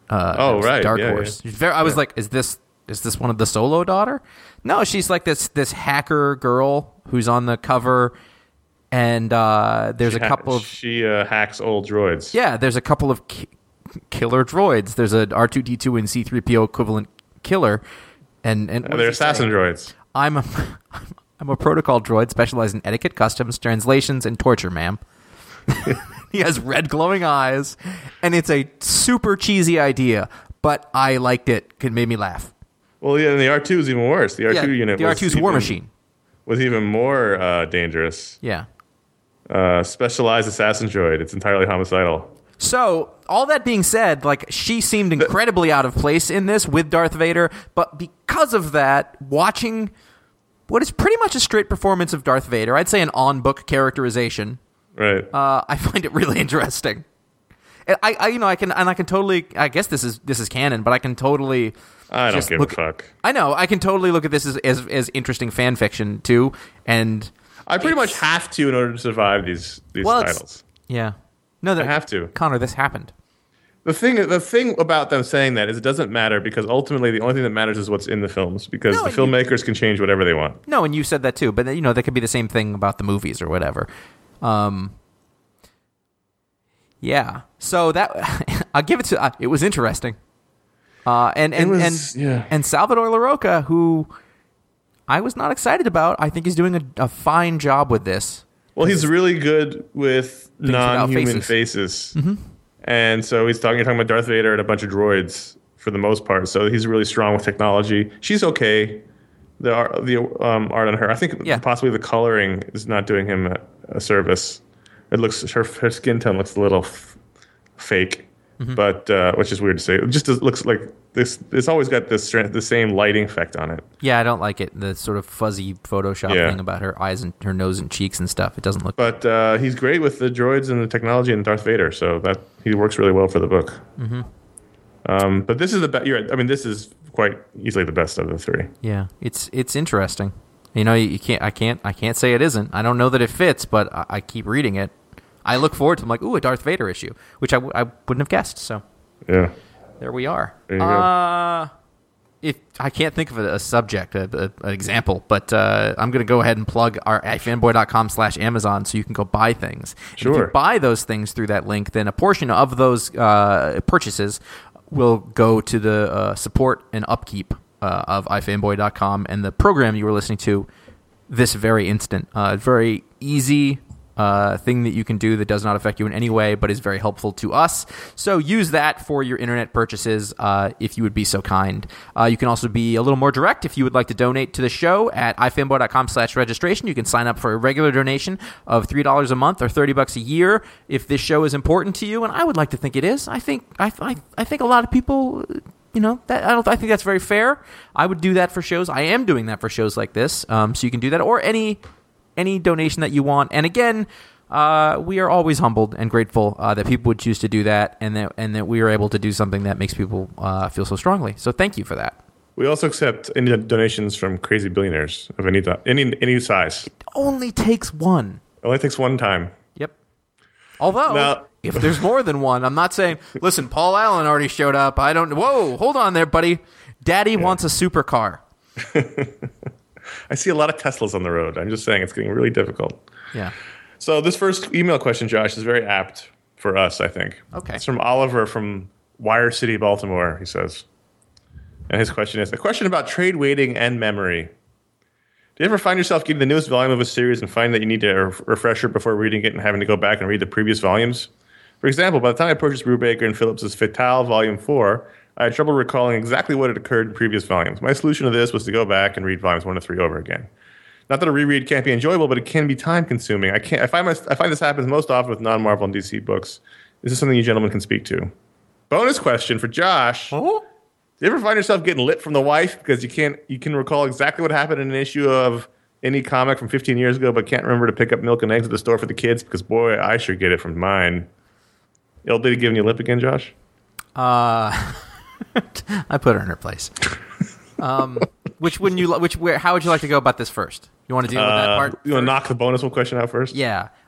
Uh, Oh, that was right. Dark Yeah, Horse. yeah. Very, I was Yeah. like, is this is this one of the Solo daughter? No, she's like this this hacker girl who's on the cover, and uh, there's She a ha- couple of She uh, hacks old droids. yeah, there's a couple of ki- killer droids. There's a R two D two and C three P O equivalent killer, and and Uh, what they're does he say? assassin droids. I'm a I'm a protocol droid specialized in etiquette, customs, translations, and torture, ma'am. He has red glowing eyes, and it's a super cheesy idea, but I liked it. It made me laugh. Well, yeah, and the R two is even worse. The R two Yeah, unit the was R two's War even- Machine. was even more uh, dangerous. Yeah. Uh, specialized assassin droid. It's entirely homicidal. So, all that being said, like, she seemed incredibly out of place in this with Darth Vader, but because of that, watching what is pretty much a straight performance of Darth Vader, I'd say an on-book characterization, Right. uh, I find it really interesting. And I, I, you know, I can, and I can totally, I guess this is this is canon, but I can totally. I don't just give look, a fuck. I know, I can totally look at this as as, as interesting fan fiction too, and I pretty much have to in order to survive these these well, it's- titles. yeah, no, I have to. Connor, this happened. The thing, the thing about them saying that is it doesn't matter because ultimately the only thing that matters is what's in the films because No, the you- filmmakers can change whatever they want. No, and you said that too, but you know that could be the same thing about the movies or whatever. Um, yeah, so that I'll give it to. Uh, it was interesting, uh, and and was- and yeah. and Salvador LaRocca, who I was not excited about. I think he's doing a, a fine job with this. Well, he's really good with without non-human faces. faces, and so he's talking. You're talking about Darth Vader and a bunch of droids for the most part. So he's really strong with technology. She's okay. The art, the um, art on her, I think Yeah. possibly the coloring is not doing him a, a service. It looks her her skin tone looks a little f- fake, but uh, which is weird to say. It just does, looks like this. It's always got this strength, the same lighting effect on it. Yeah, I don't like it. The sort of fuzzy Photoshop Yeah. thing about her eyes and her nose and cheeks and stuff. It doesn't look. But uh, he's great with the droids and the technology and Darth Vader, so that he works really well for the book. Mm-hmm. Um, but this is the best. I mean, this is quite easily the best of the three. Yeah, it's it's interesting. You know, you, you can't. I can't. I can't say it isn't. I don't know that it fits, but I, I keep reading it. I look forward to. I'm like, ooh, a Darth Vader issue, which I, w- I wouldn't have guessed. So Yeah. there we are. There you go. uh, if I can't think of a, a subject, a, a, an example, but uh, I'm going to go ahead and plug our ifanboy.com slash Amazon so you can go buy things. And if Sure. you buy those things through that link, then a portion of those uh, purchases will go to the uh, support and upkeep uh, of ifanboy dot com and the program you were listening to this very instant. Uh, very easy uh, thing that you can do that does not affect you in any way, but is very helpful to us. So use that for your internet purchases uh, if you would be so kind. Uh, you can also be a little more direct if you would like to donate to the show at ifanboy.com slash registration. You can sign up for a regular donation of three dollars a month or thirty bucks a year if this show is important to you, and I would like to think it is. I think I, I, I think a lot of people... You know, that, I don't. I think that's very fair. I would do that for shows. I am doing that for shows like this. Um, so you can do that, or any any donation that you want. And again, uh, we are always humbled and grateful uh, that people would choose to do that, and that and that we are able to do something that makes people uh, feel so strongly. So thank you for that. We also accept any donations from crazy billionaires of any any any size. It only takes one. It only takes one time. Yep. Although, Now- if there's more than one, I'm not saying, listen, Paul Allen already showed up. I don't, whoa, hold on there, buddy. Daddy wants a supercar. I see a lot of Teslas on the road. I'm just saying it's getting really difficult. Yeah. So this first email question, Josh, is very apt for us, I think. Okay. It's from Oliver from Wire City, Baltimore, he says. And his question is, a question about trade waiting and memory. Do you ever find yourself getting the newest volume of a series and find that you need a re- refresher before reading it and having to go back and read the previous volumes? For example, by the time I purchased Brubaker and Phillips's Fatale Volume four, I had trouble recalling exactly what had occurred in previous volumes. My solution to this was to go back and read volumes one to three over again. Not that a reread can't be enjoyable, but it can be time-consuming. I can't. I find, my, I find this happens most often with non-Marvel and D C books. Is this something you gentlemen can speak to? Bonus question for Josh. Oh? Do you ever find yourself getting lit from the wife because you can't you can recall exactly what happened in an issue of any comic from fifteen years ago, but can't remember to pick up milk and eggs at the store for the kids? Because boy, I sure get it from mine. Old lady giving you lip again, Josh? Uh, I put her in her place. Um, which wouldn't you? li- Which where? How would you like to go about this first? You want to deal with that Uh, part? you want to first? knock the bonus one question out first? Yeah.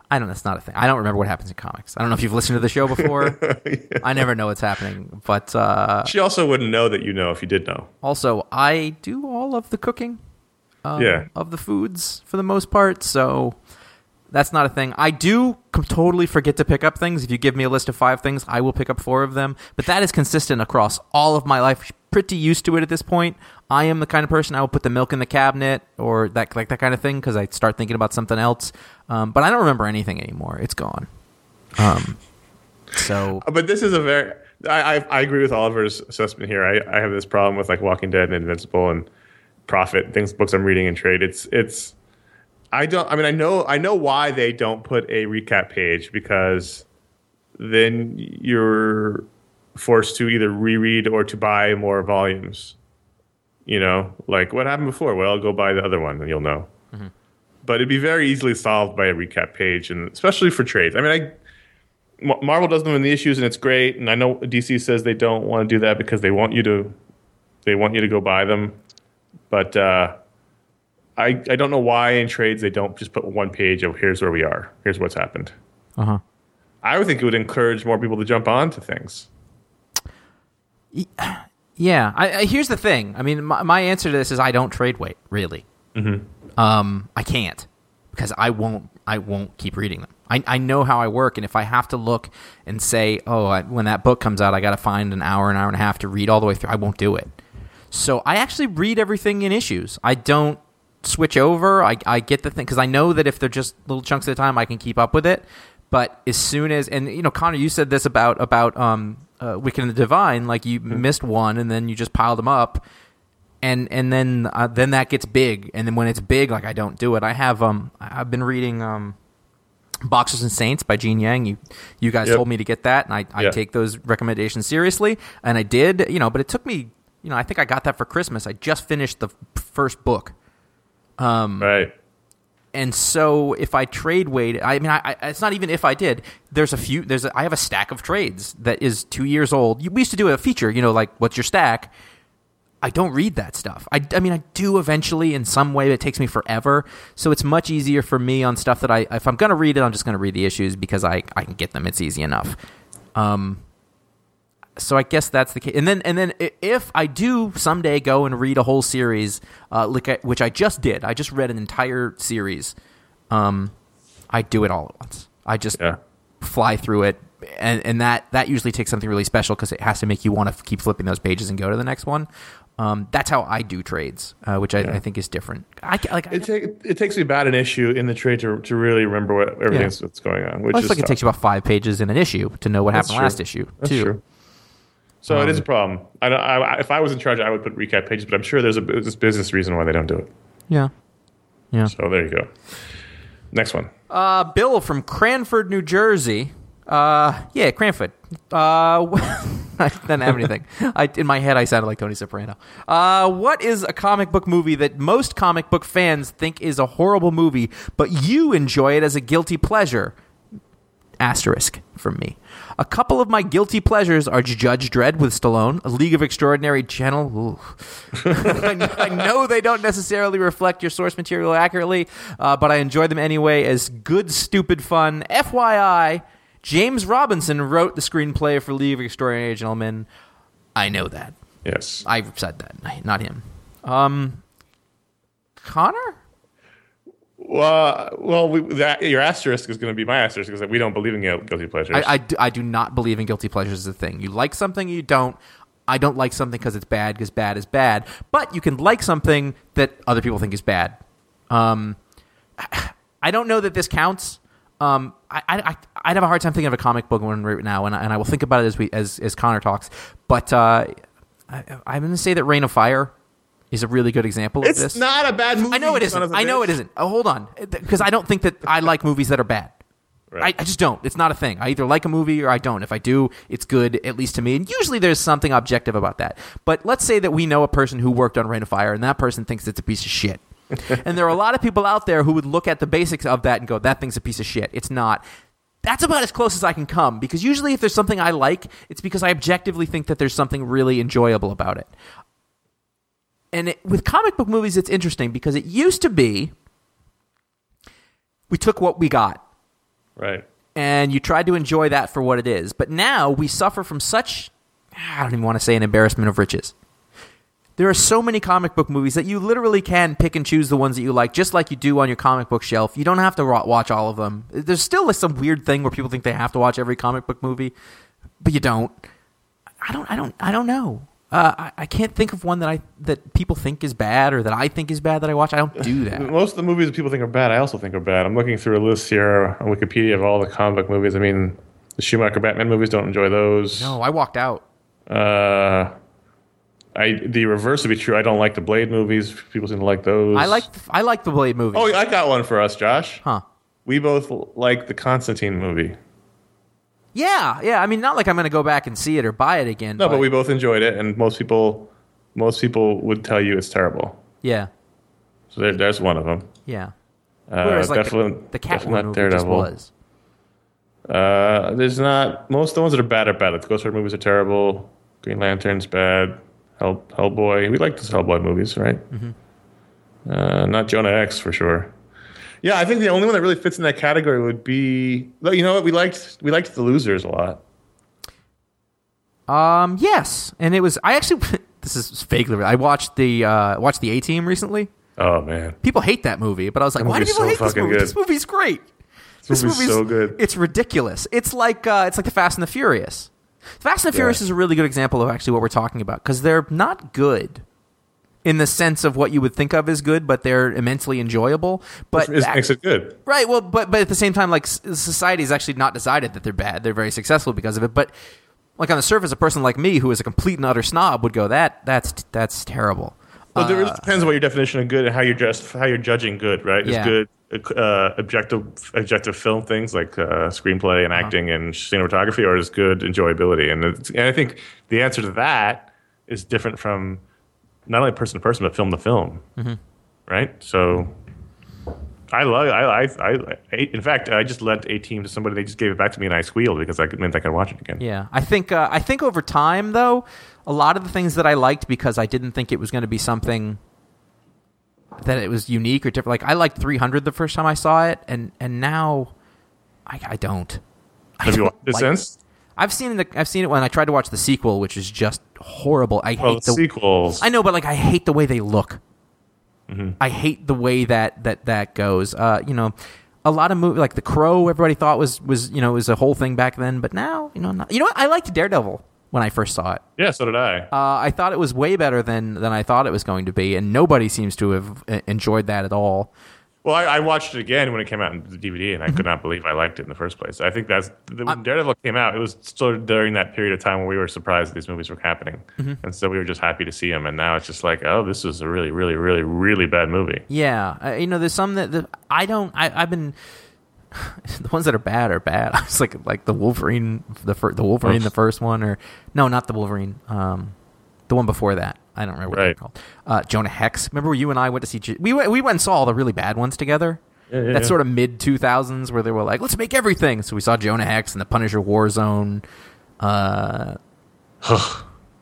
I don't know. It's not a thing. I don't remember what happens in comics. I don't know if you've listened to the show before. yeah. I never know what's happening. But uh, she also wouldn't know that you know if you did know. Also, I do all of the cooking um, yeah. of the foods for the most part. So that's not a thing. I do com- totally forget to pick up things. If you give me a list of five things, I will pick up four of them. But that is consistent across all of my life. Pretty used to it at this point. I am the kind of person I will put the milk in the cabinet or that like that kind of thing because I start thinking about something else. Um, but I don't remember anything anymore. It's gone. Um, so, but this is a very. I, I I agree with Oliver's assessment here. I, I have this problem with like Walking Dead and Invincible and Prophet, things books I'm reading in trade. It's it's. I don't. I mean, I know. I know why they don't put a recap page because then you're forced to either reread or to buy more volumes. You know, like what happened before? Well, I'll go buy the other one and you'll know. Mm-hmm. But it'd be very easily solved by a recap page, and especially for trades. I mean, I Marvel does them in the issues, and it's great. And I know D C says they don't want to do that because they want you to, they want you to go buy them. But uh, I I don't know why in trades they don't just put one page of here's where we are, here's what's happened. Uh huh. I would think it would encourage more people to jump onto things. Yeah, I, I, here's the thing. I mean, my, my answer to this is I don't trade weight, really. Mm-hmm. Um, I can't because I won't. I won't keep reading them. I, I know how I work, and if I have to look and say, "Oh, I, when that book comes out, I got to find an hour, an hour and a half to read all the way through," I won't do it. So I actually read everything in issues. I don't switch over. I I get the thing because I know that if they're just little chunks at a time, I can keep up with it. But as soon as, and you know, Connor, you said this about about um, uh, Wicked and the Divine, like you mm-hmm. missed one and then you just piled them up, and and then uh, then that gets big, and then when it's big, like I don't do it. I have um I've been reading um, Boxers and Saints by Gene Yang. You you guys yep. told me to get that, and I I yep. take those recommendations seriously, and I did. You know, but it took me. You know, I think I got that for Christmas. I just finished the first book. Um, right. And so if I trade weight, I mean, I, I, it's not even if I did. There's a few. There's a, I have a stack of trades that is two years old. We used to do a feature, you know, like what's your stack? I don't read that stuff. I, I mean, I do eventually in some way. It takes me forever. So it's much easier for me on stuff that I, if I'm going to read it, I'm just going to read the issues because I, I can get them. It's easy enough. Um, So I guess that's the case. And then, and then, if I do someday go and read a whole series, uh, like I, which I just did, I just read an entire series. Um, I do it all at once. I just yeah. fly through it, and and that that usually takes something really special because it has to make you want to keep flipping those pages and go to the next one. Um, that's how I do trades, uh, which I, yeah. I think is different. I, like, it, take, it takes me about an issue in the trade to to really remember what everything's yeah. what's going on. Which well, is like tough. It takes you about five pages in an issue to know what that's happened true. last issue. That's too. true. So um, it is a problem. I, don't, I if I was in charge, I would put recap pages, but I'm sure there's a there's a business reason why they don't do it. Yeah, yeah. So there you go. Next one. Uh, Bill from Cranford, New Jersey. Uh, yeah, Cranford. Uh, I didn't have anything. I, in my head, I sounded like Tony Soprano. Uh, what is a comic book movie that most comic book fans think is a horrible movie, but you enjoy it as a guilty pleasure? Asterisk from me. A couple of my guilty pleasures are Judge Dredd with Stallone, A League of Extraordinary Gentlemen. I, I know they don't necessarily reflect your source material accurately, uh, but I enjoy them anyway as good, stupid fun. F Y I, James Robinson wrote the screenplay for League of Extraordinary Gentlemen. I know that. Yes. I've said that, not him. Um, Connor? Well, well, we, that, your asterisk is going to be my asterisk because we don't believe in guilty pleasures. I, I, do, I do not believe in guilty pleasures as a thing. You like something, you don't. I don't like something because it's bad, because bad is bad. But you can like something that other people think is bad. Um, I don't know that this counts. Um, I, I, I'd have a hard time thinking of a comic book one right now, and I, and I will think about it as we as as Connor talks. But uh, I, I'm going to say that Reign of Fire is a really good example of it's this. It's not a bad movie. I know it isn't. I know it isn't. Oh, hold on. Because I don't think that I like movies that are bad. Right. I, I just don't. It's not a thing. I either like a movie or I don't. If I do, it's good, at least to me. And usually there's something objective about that. But let's say that we know a person who worked on Reign of Fire, and that person thinks it's a piece of shit. And there are a lot of people out there who would look at the basics of that and go, that thing's a piece of shit. It's not. That's about as close as I can come. Because usually if there's something I like, it's because I objectively think that there's something really enjoyable about it. And it, with comic book movies, it's interesting because it used to be we took what we got. Right. And you tried to enjoy that for what it is. But now we suffer from such, I don't even want to say an embarrassment of riches. There are so many comic book movies that you literally can pick and choose the ones that you like, just like you do on your comic book shelf. You don't have to watch all of them. There's still like some weird thing where people think they have to watch every comic book movie, but you don't. I don't. I don't. I don't know. Uh, I, I can't think of one that I that people think is bad or that I think is bad that I watch. I don't do that. Most of the movies that people think are bad, I also think are bad. I'm looking through a list here on Wikipedia of all the comic book movies. I mean, the Schumacher Batman movies, don't enjoy those. No, I walked out. Uh, I the reverse would be true. I don't like the Blade movies. People seem to like those. I like I like the Blade movies. Oh, I got one for us, Josh. Huh? We both like the Constantine movie. Yeah, yeah. I mean, not like I'm going to go back and see it or buy it again. No, but, but we both enjoyed it, and most people, most people would tell you it's terrible. Yeah, So there, there's one of them. yeah. Uh, Whereas like definitely, the, the definitely Catwoman not movie Daredevil. just was. Uh, there's not most of the ones that are bad are bad. Like the Ghost Rider movies are terrible. Green Lantern's bad. Hell, Hellboy. We like those Hellboy movies, right? Mm-hmm. Uh, not Jonah X for sure. Yeah, I think the only one that really fits in that category would be. Though you know what, we liked we liked The Losers a lot. Um, yes, and it was. I actually. This is vaguely. I watched the uh, watched the A-Team recently. Oh man, People hate that movie, but I was like, That why do movie's people so hate this fucking movie? good. This movie's great. this movie's so good. It's ridiculous. It's like uh, it's like the Fast and the Furious. Fast and the Furious Yeah. is a really good example of actually what we're talking about because they're not good in the sense of what you would think of as good, but they're immensely enjoyable. But It makes it good. right, well, but but at the same time, like s- society has actually not decided that they're bad. They're very successful because of it. But like on the surface, a person like me who is a complete and utter snob would go, that that's that's terrible. Well, it really depends on what your definition of good and how you're just how you're judging good, right? Is Yeah. good uh, objective objective film things like uh, screenplay and acting and cinematography, or is good enjoyability? And, it's, and I think the answer to that is different from not only person to person, but film to film, right? So I love I, I I I in fact I just lent A-Team to somebody. They just gave it back to me, and I squealed because I could, meant I could watch it again. Yeah, I think uh, I think over time though, a lot of the things that I liked because I didn't think it was going to be something that it was unique or different. Like I liked three hundred the first time I saw it, and and now I, I don't. I Have you don't watched it like- since? I've seen the I've seen it when I tried to watch the sequel, which is just horrible. I Oh, hate the the sequels. I know, but like I hate the way they look. Mm-hmm. I hate the way that that that goes. Uh, you know, a lot of movies like The Crow, everybody thought was was you know was a whole thing back then, but now you know not, you know what? I liked Daredevil when I first saw it. Yeah, so did I. Uh, I thought it was way better than than I thought it was going to be, and nobody seems to have uh, enjoyed that at all. Well, I, I watched it again when it came out in the D V D, and I could not believe I liked it in the first place. I think that's the, when Daredevil came out. It was still during that period of time where we were surprised that these movies were happening, and so we were just happy to see them. And now it's just like, oh, this is a really, really, really, really bad movie. Yeah, uh, you know, there's some that, that I don't. I, I've been the ones that are bad are bad. I was like like the Wolverine, the fir- the Wolverine, the first one, or no, not the Wolverine, um, the one before that. I don't remember what they're Right. called. Uh, Jonah Hex. Remember you and I went to see? We went, we went and saw all the really bad ones together. Yeah, yeah, That's yeah. sort of mid two thousands where they were like, let's make everything. So we saw Jonah Hex and the Punisher Warzone. Uh, Oh,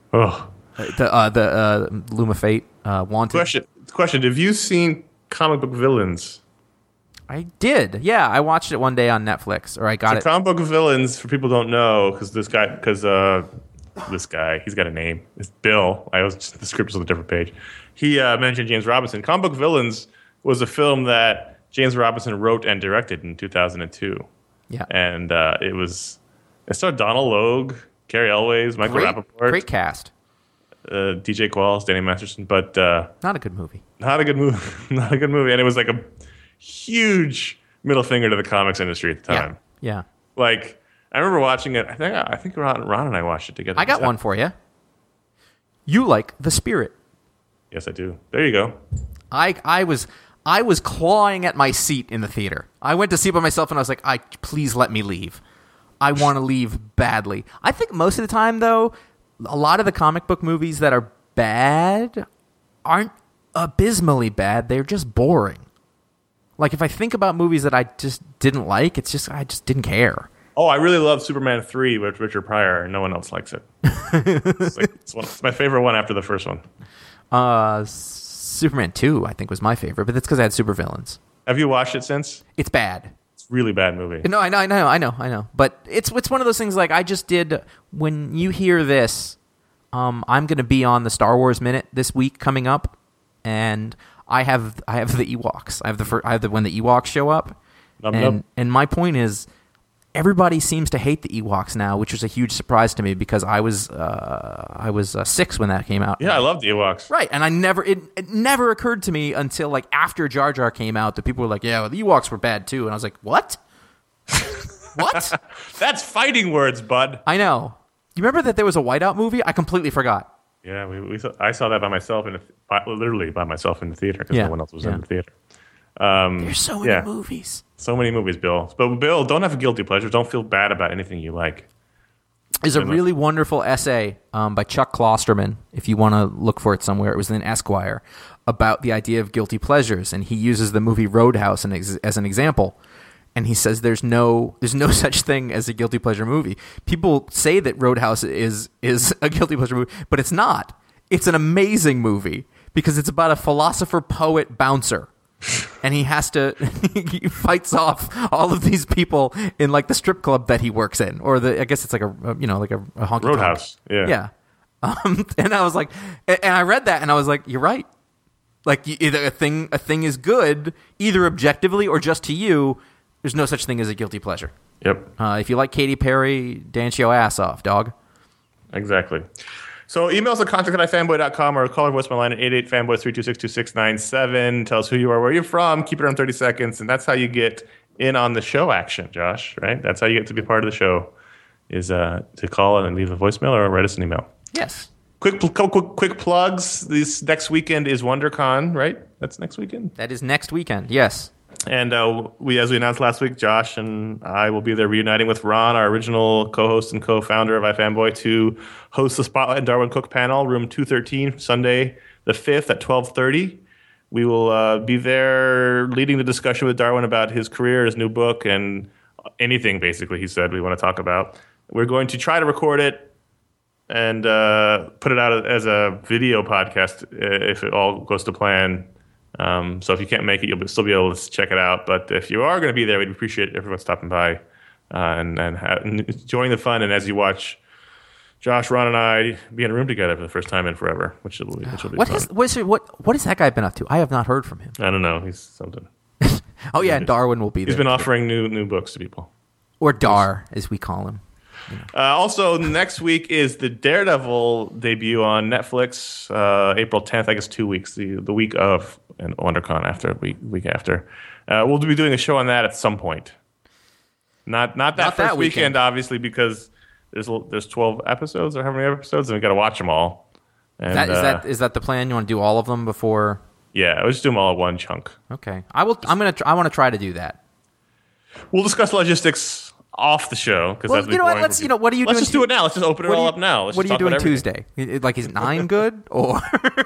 the uh, the uh, Luma Fate. Uh, Wanted. question, question: have you seen comic book villains? I did. Yeah, I watched it one day on Netflix, or I got So it. comic book villains, for people who don't know, because this guy, because uh, this guy, he's got a name. It's Bill. I was the script was on a different page. He uh, mentioned James Robinson. Comic book villains was a film that James Robinson wrote and directed in two thousand two. Yeah. And uh, it was it starred Donald Logue, Cary Elwes, Michael Great, Rappaport, great cast. uh, D J Qualls, Danny Masterson, but uh, Not a good movie. not a good movie. Not a good movie, and it was like a huge middle finger to the comics industry at the time. Yeah. Yeah. Like I remember watching it. I think I think Ron, Ron and I watched it together. I got one for you. You like The Spirit. Yes, I do. There you go. I I was I was clawing at my seat in the theater. I went to see it by myself and I was like, I please let me leave. I want to leave badly. I think most of the time though, a lot of the comic book movies that are bad aren't abysmally bad. They're just boring. Like if I think about movies that I just didn't like, it's just I just didn't care. Oh, I really love Superman three with Richard Pryor, and no one else likes it. it's, like, it's, one, it's my favorite one after the first one. Uh, Superman two, I think, was my favorite, but that's because I had supervillains. Have you watched it since? It's bad. It's really bad movie. No, I know, I know, I know, I know. But it's it's one of those things. Like I just did. When you hear this, um, I'm going to be on the Star Wars Minute this week coming up, and I have I have the Ewoks. I have the fir- I have the when the Ewoks show up, Num, and num. and my point is, everybody seems to hate the Ewoks now, which was a huge surprise to me because I was uh, I was uh, six when that came out. Yeah, I love the Ewoks. Right, and I never it, it never occurred to me until like after Jar Jar came out that people were like, "Yeah, well, the Ewoks were bad too," and I was like, "What? What?" That's fighting words, bud. I know. You remember that there was a Whiteout movie? I completely forgot. Yeah, we, we saw, I saw that by myself in the, by, literally by myself in the theater because Yeah, no one else was yeah. in the theater. Um, There's so many yeah. movies. So many movies, Bill. But Bill, don't have guilty pleasures. Don't feel bad about anything you like. There's a really wonderful essay um, by Chuck Klosterman, if you want to look for it somewhere. It was in Esquire, about the idea of guilty pleasures, and he uses the movie Roadhouse an ex- as an example. And he says there's no there's no such thing as a guilty pleasure movie. People say that Roadhouse is is a guilty pleasure movie, but it's not. It's an amazing movie because it's about a philosopher, poet, bouncer. And he has to he fights off all of these people in like the strip club that he works in, or the I guess it's like a you know like a, a honky Roadhouse. Yeah. yeah. Um, and I was like, and I read that and I was like, you're right. Like either a thing a thing is good either objectively or just to you. There's no such thing as a guilty pleasure. Yep. Uh, if you like Katy Perry, dance your ass off, dog. Exactly. So email us at contact at fanboy dot com or call our voicemail line at eight eight fanboy three two six two six nine seven. Tell us who you are, where you're from, keep it around thirty seconds, and that's how you get in on the show action, Josh, right? That's how you get to be part of the show, is uh, to call and leave a voicemail or write us an email. Yes. Quick, quick, quick, quick plugs. This next weekend is WonderCon, right? That's next weekend. That is next weekend, yes. And uh, we, as we announced last week, Josh and I will be there reuniting with Ron, our original co-host and co-founder of iFanboy, to host the Spotlight and Darwin Cook panel, room two thirteen, Sunday the fifth at twelve thirty. We will uh, be there leading the discussion with Darwin about his career, his new book, and anything, basically, he said we want to talk about. We're going to try to record it and uh, put it out as a video podcast if it all goes to plan. Um, so if you can't make it, you'll still be able to check it out. But if you are going to be there, we'd appreciate everyone stopping by uh, and, and, ha- and enjoying the fun. And as you watch Josh, Ron, and I be in a room together for the first time in forever, which will be, which will be What fun. has what, is, what what has that guy been up to? I have not heard from him. I don't know. He's something. Oh yeah, Darwin will be there. He's been offering new new books to people. Or Dar, as we call him. Uh, also, next week is the Daredevil debut on Netflix, uh, April tenth, I guess two weeks, the, the week of and WonderCon after, week, week after. Uh, we'll be doing a show on that at some point. Not not that Not first that weekend, weekend. obviously, because there's there's twelve episodes or how many episodes, and we got to watch them all. And, That, is uh, that is that the plan? You want to do all of them before? yeah, we'll just do them all at one chunk. Okay, I will. I'm gonna. Tr- I want to try to do that. We'll discuss logistics off the show because Well, that's you know what? Let's. You know what are you Let's doing? just do it now. Let's just open it What are all you- up now. Let's what are just you talk about doing everything. Tuesday? It- Like, is nine good or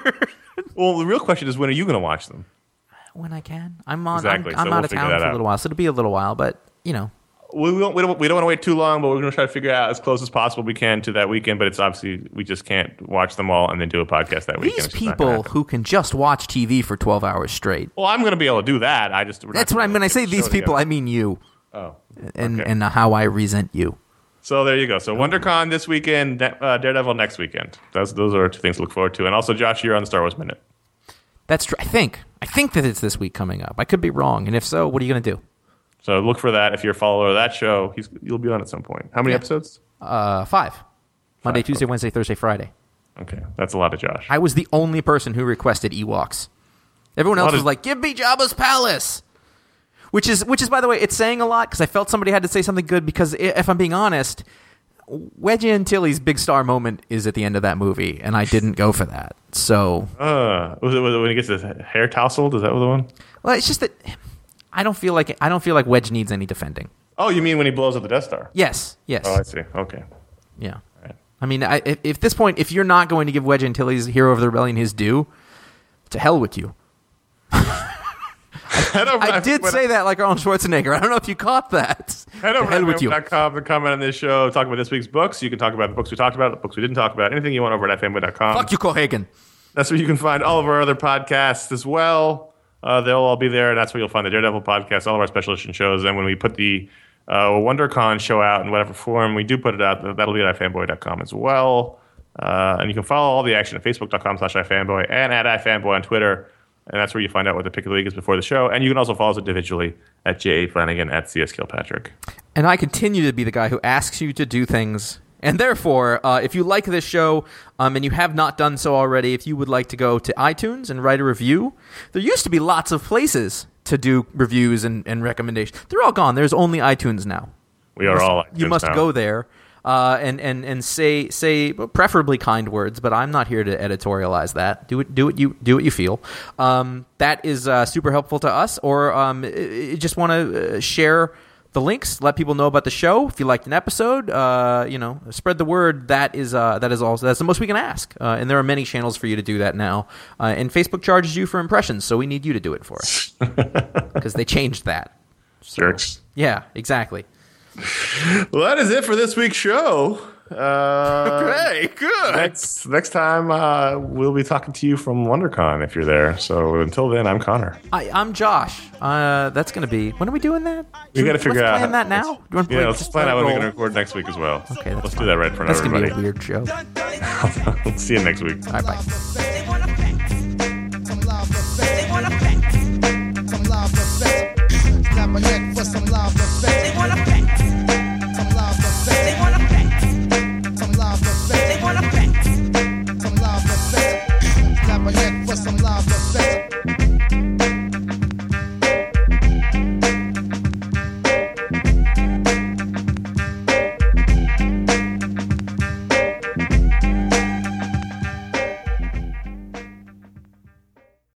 Well, the real question is, when are you going to watch them? when I can? I'm on. Exactly, I'm, I'm so out we'll of figure town that for a out. little while, so it'll be a little while. But you know, We don't, we don't, we don't want to wait too long, but we're going to try to figure out as close as possible we can to that weekend. But it's obviously, we just can't watch them all and then do a podcast that weekend. these It's just not gonna people happen. who can just watch T V for twelve hours straight. Well, I'm going to be able to do that. I just we're not That's what I'm gonna when I say get the these show people. I together. mean you, Oh, and okay. and how I resent you. So there you go. So WonderCon this weekend, uh, Daredevil next weekend. Those those are two things to look forward to. And also, Josh, you're on the Star Wars Minute. That's true. I think. I think that it's this week coming up. I could be wrong, and if so, what are you going to do? So look for that. If you're a follower of that show, he's, you'll be on at some point. How many Yeah. episodes? Uh, five. Monday, Five, Tuesday, okay. Wednesday, Thursday, Friday. Okay, that's a lot of Josh. I was the only person who requested Ewoks. Everyone A else lot was of- like, "Give me Jabba's palace," which is, which is, by the way, it's saying a lot because I felt somebody had to say something good. Because i- if I'm being honest, Wedgie Antilles' big star moment is at the end of that movie, and I didn't go for that. So, Uh, was it, was it when he gets his hair tousled? Is that the one? well, it's just that I don't feel like I don't feel like Wedge needs any defending. Oh, you mean when he blows up the Death Star? Yes, yes, Oh, I see. Okay. yeah. I mean, I, if, if this point, if you're not going to give Wedge Antilles, Hero of the Rebellion, his due, to hell with you. Head over I to- did when- say that like Arnold Schwarzenegger. I don't know if you caught that. Head To over hell to with you. fanboy dot com to comment on this show, talk about this week's books. You can talk about the books we talked about, the books we didn't talk about, anything you want over at fanboy dot com. Fuck you, Cohagen. That's where you can find all of our other podcasts as well. Uh, they'll all be there, and that's where you'll find the Daredevil podcast, all of our special edition shows. And when we put the uh, WonderCon show out in whatever form we do put it out, that'll be at ifanboy dot com as well. Uh, and you can follow all the action at facebook dot com slash ifanboy and at ifanboy on Twitter. And that's where you find out what the pick of the week is before the show. And you can also follow us individually at J A. Flanagan, at C S Kilpatrick. And I continue to be the guy who asks you to do things. And therefore, uh, if you like this show um, and you have not done so already, if you would like to go to iTunes and write a review, there used to be lots of places to do reviews and, and recommendations. They're all gone. There's only iTunes now. We are you must, all You must now. go there uh, and, and, and say say preferably kind words, but I'm not here to editorialize that. Do it do what you do what you feel. Um, that is uh, super helpful to us. Or um, you just want to uh, share the links, let people know about the show. If you liked an episode, uh, you know, spread the word. That is uh, that is also that's the most we can ask. Uh, and there are many channels for you to do that now. Uh, and Facebook charges you for impressions, so we need you to do it for us because they changed that. So, Jerks. yeah, exactly. Well, that is it for this week's show. Uh, Okay, good. Next next time, uh, we'll be talking to you from WonderCon if you're there. So until then, I'm Connor. I, I'm Josh. Uh, that's going to be... When are we doing that? We got to figure let's out. plan that now? Do you want to Yeah, play, let's just plan out when we're roll? going to record next week as well. Okay, that's let's fine. do that right for That's everybody. going to be a weird show. See you next week. All right, bye. They wanna pack. Some love effect. They wanna pack. Some love effect. Snap a neck for some love effect. They wanna pack. Some love effect. They wanna pack. Some love effect. They wanna pack. Some love effect. Snap a neck for some love effect.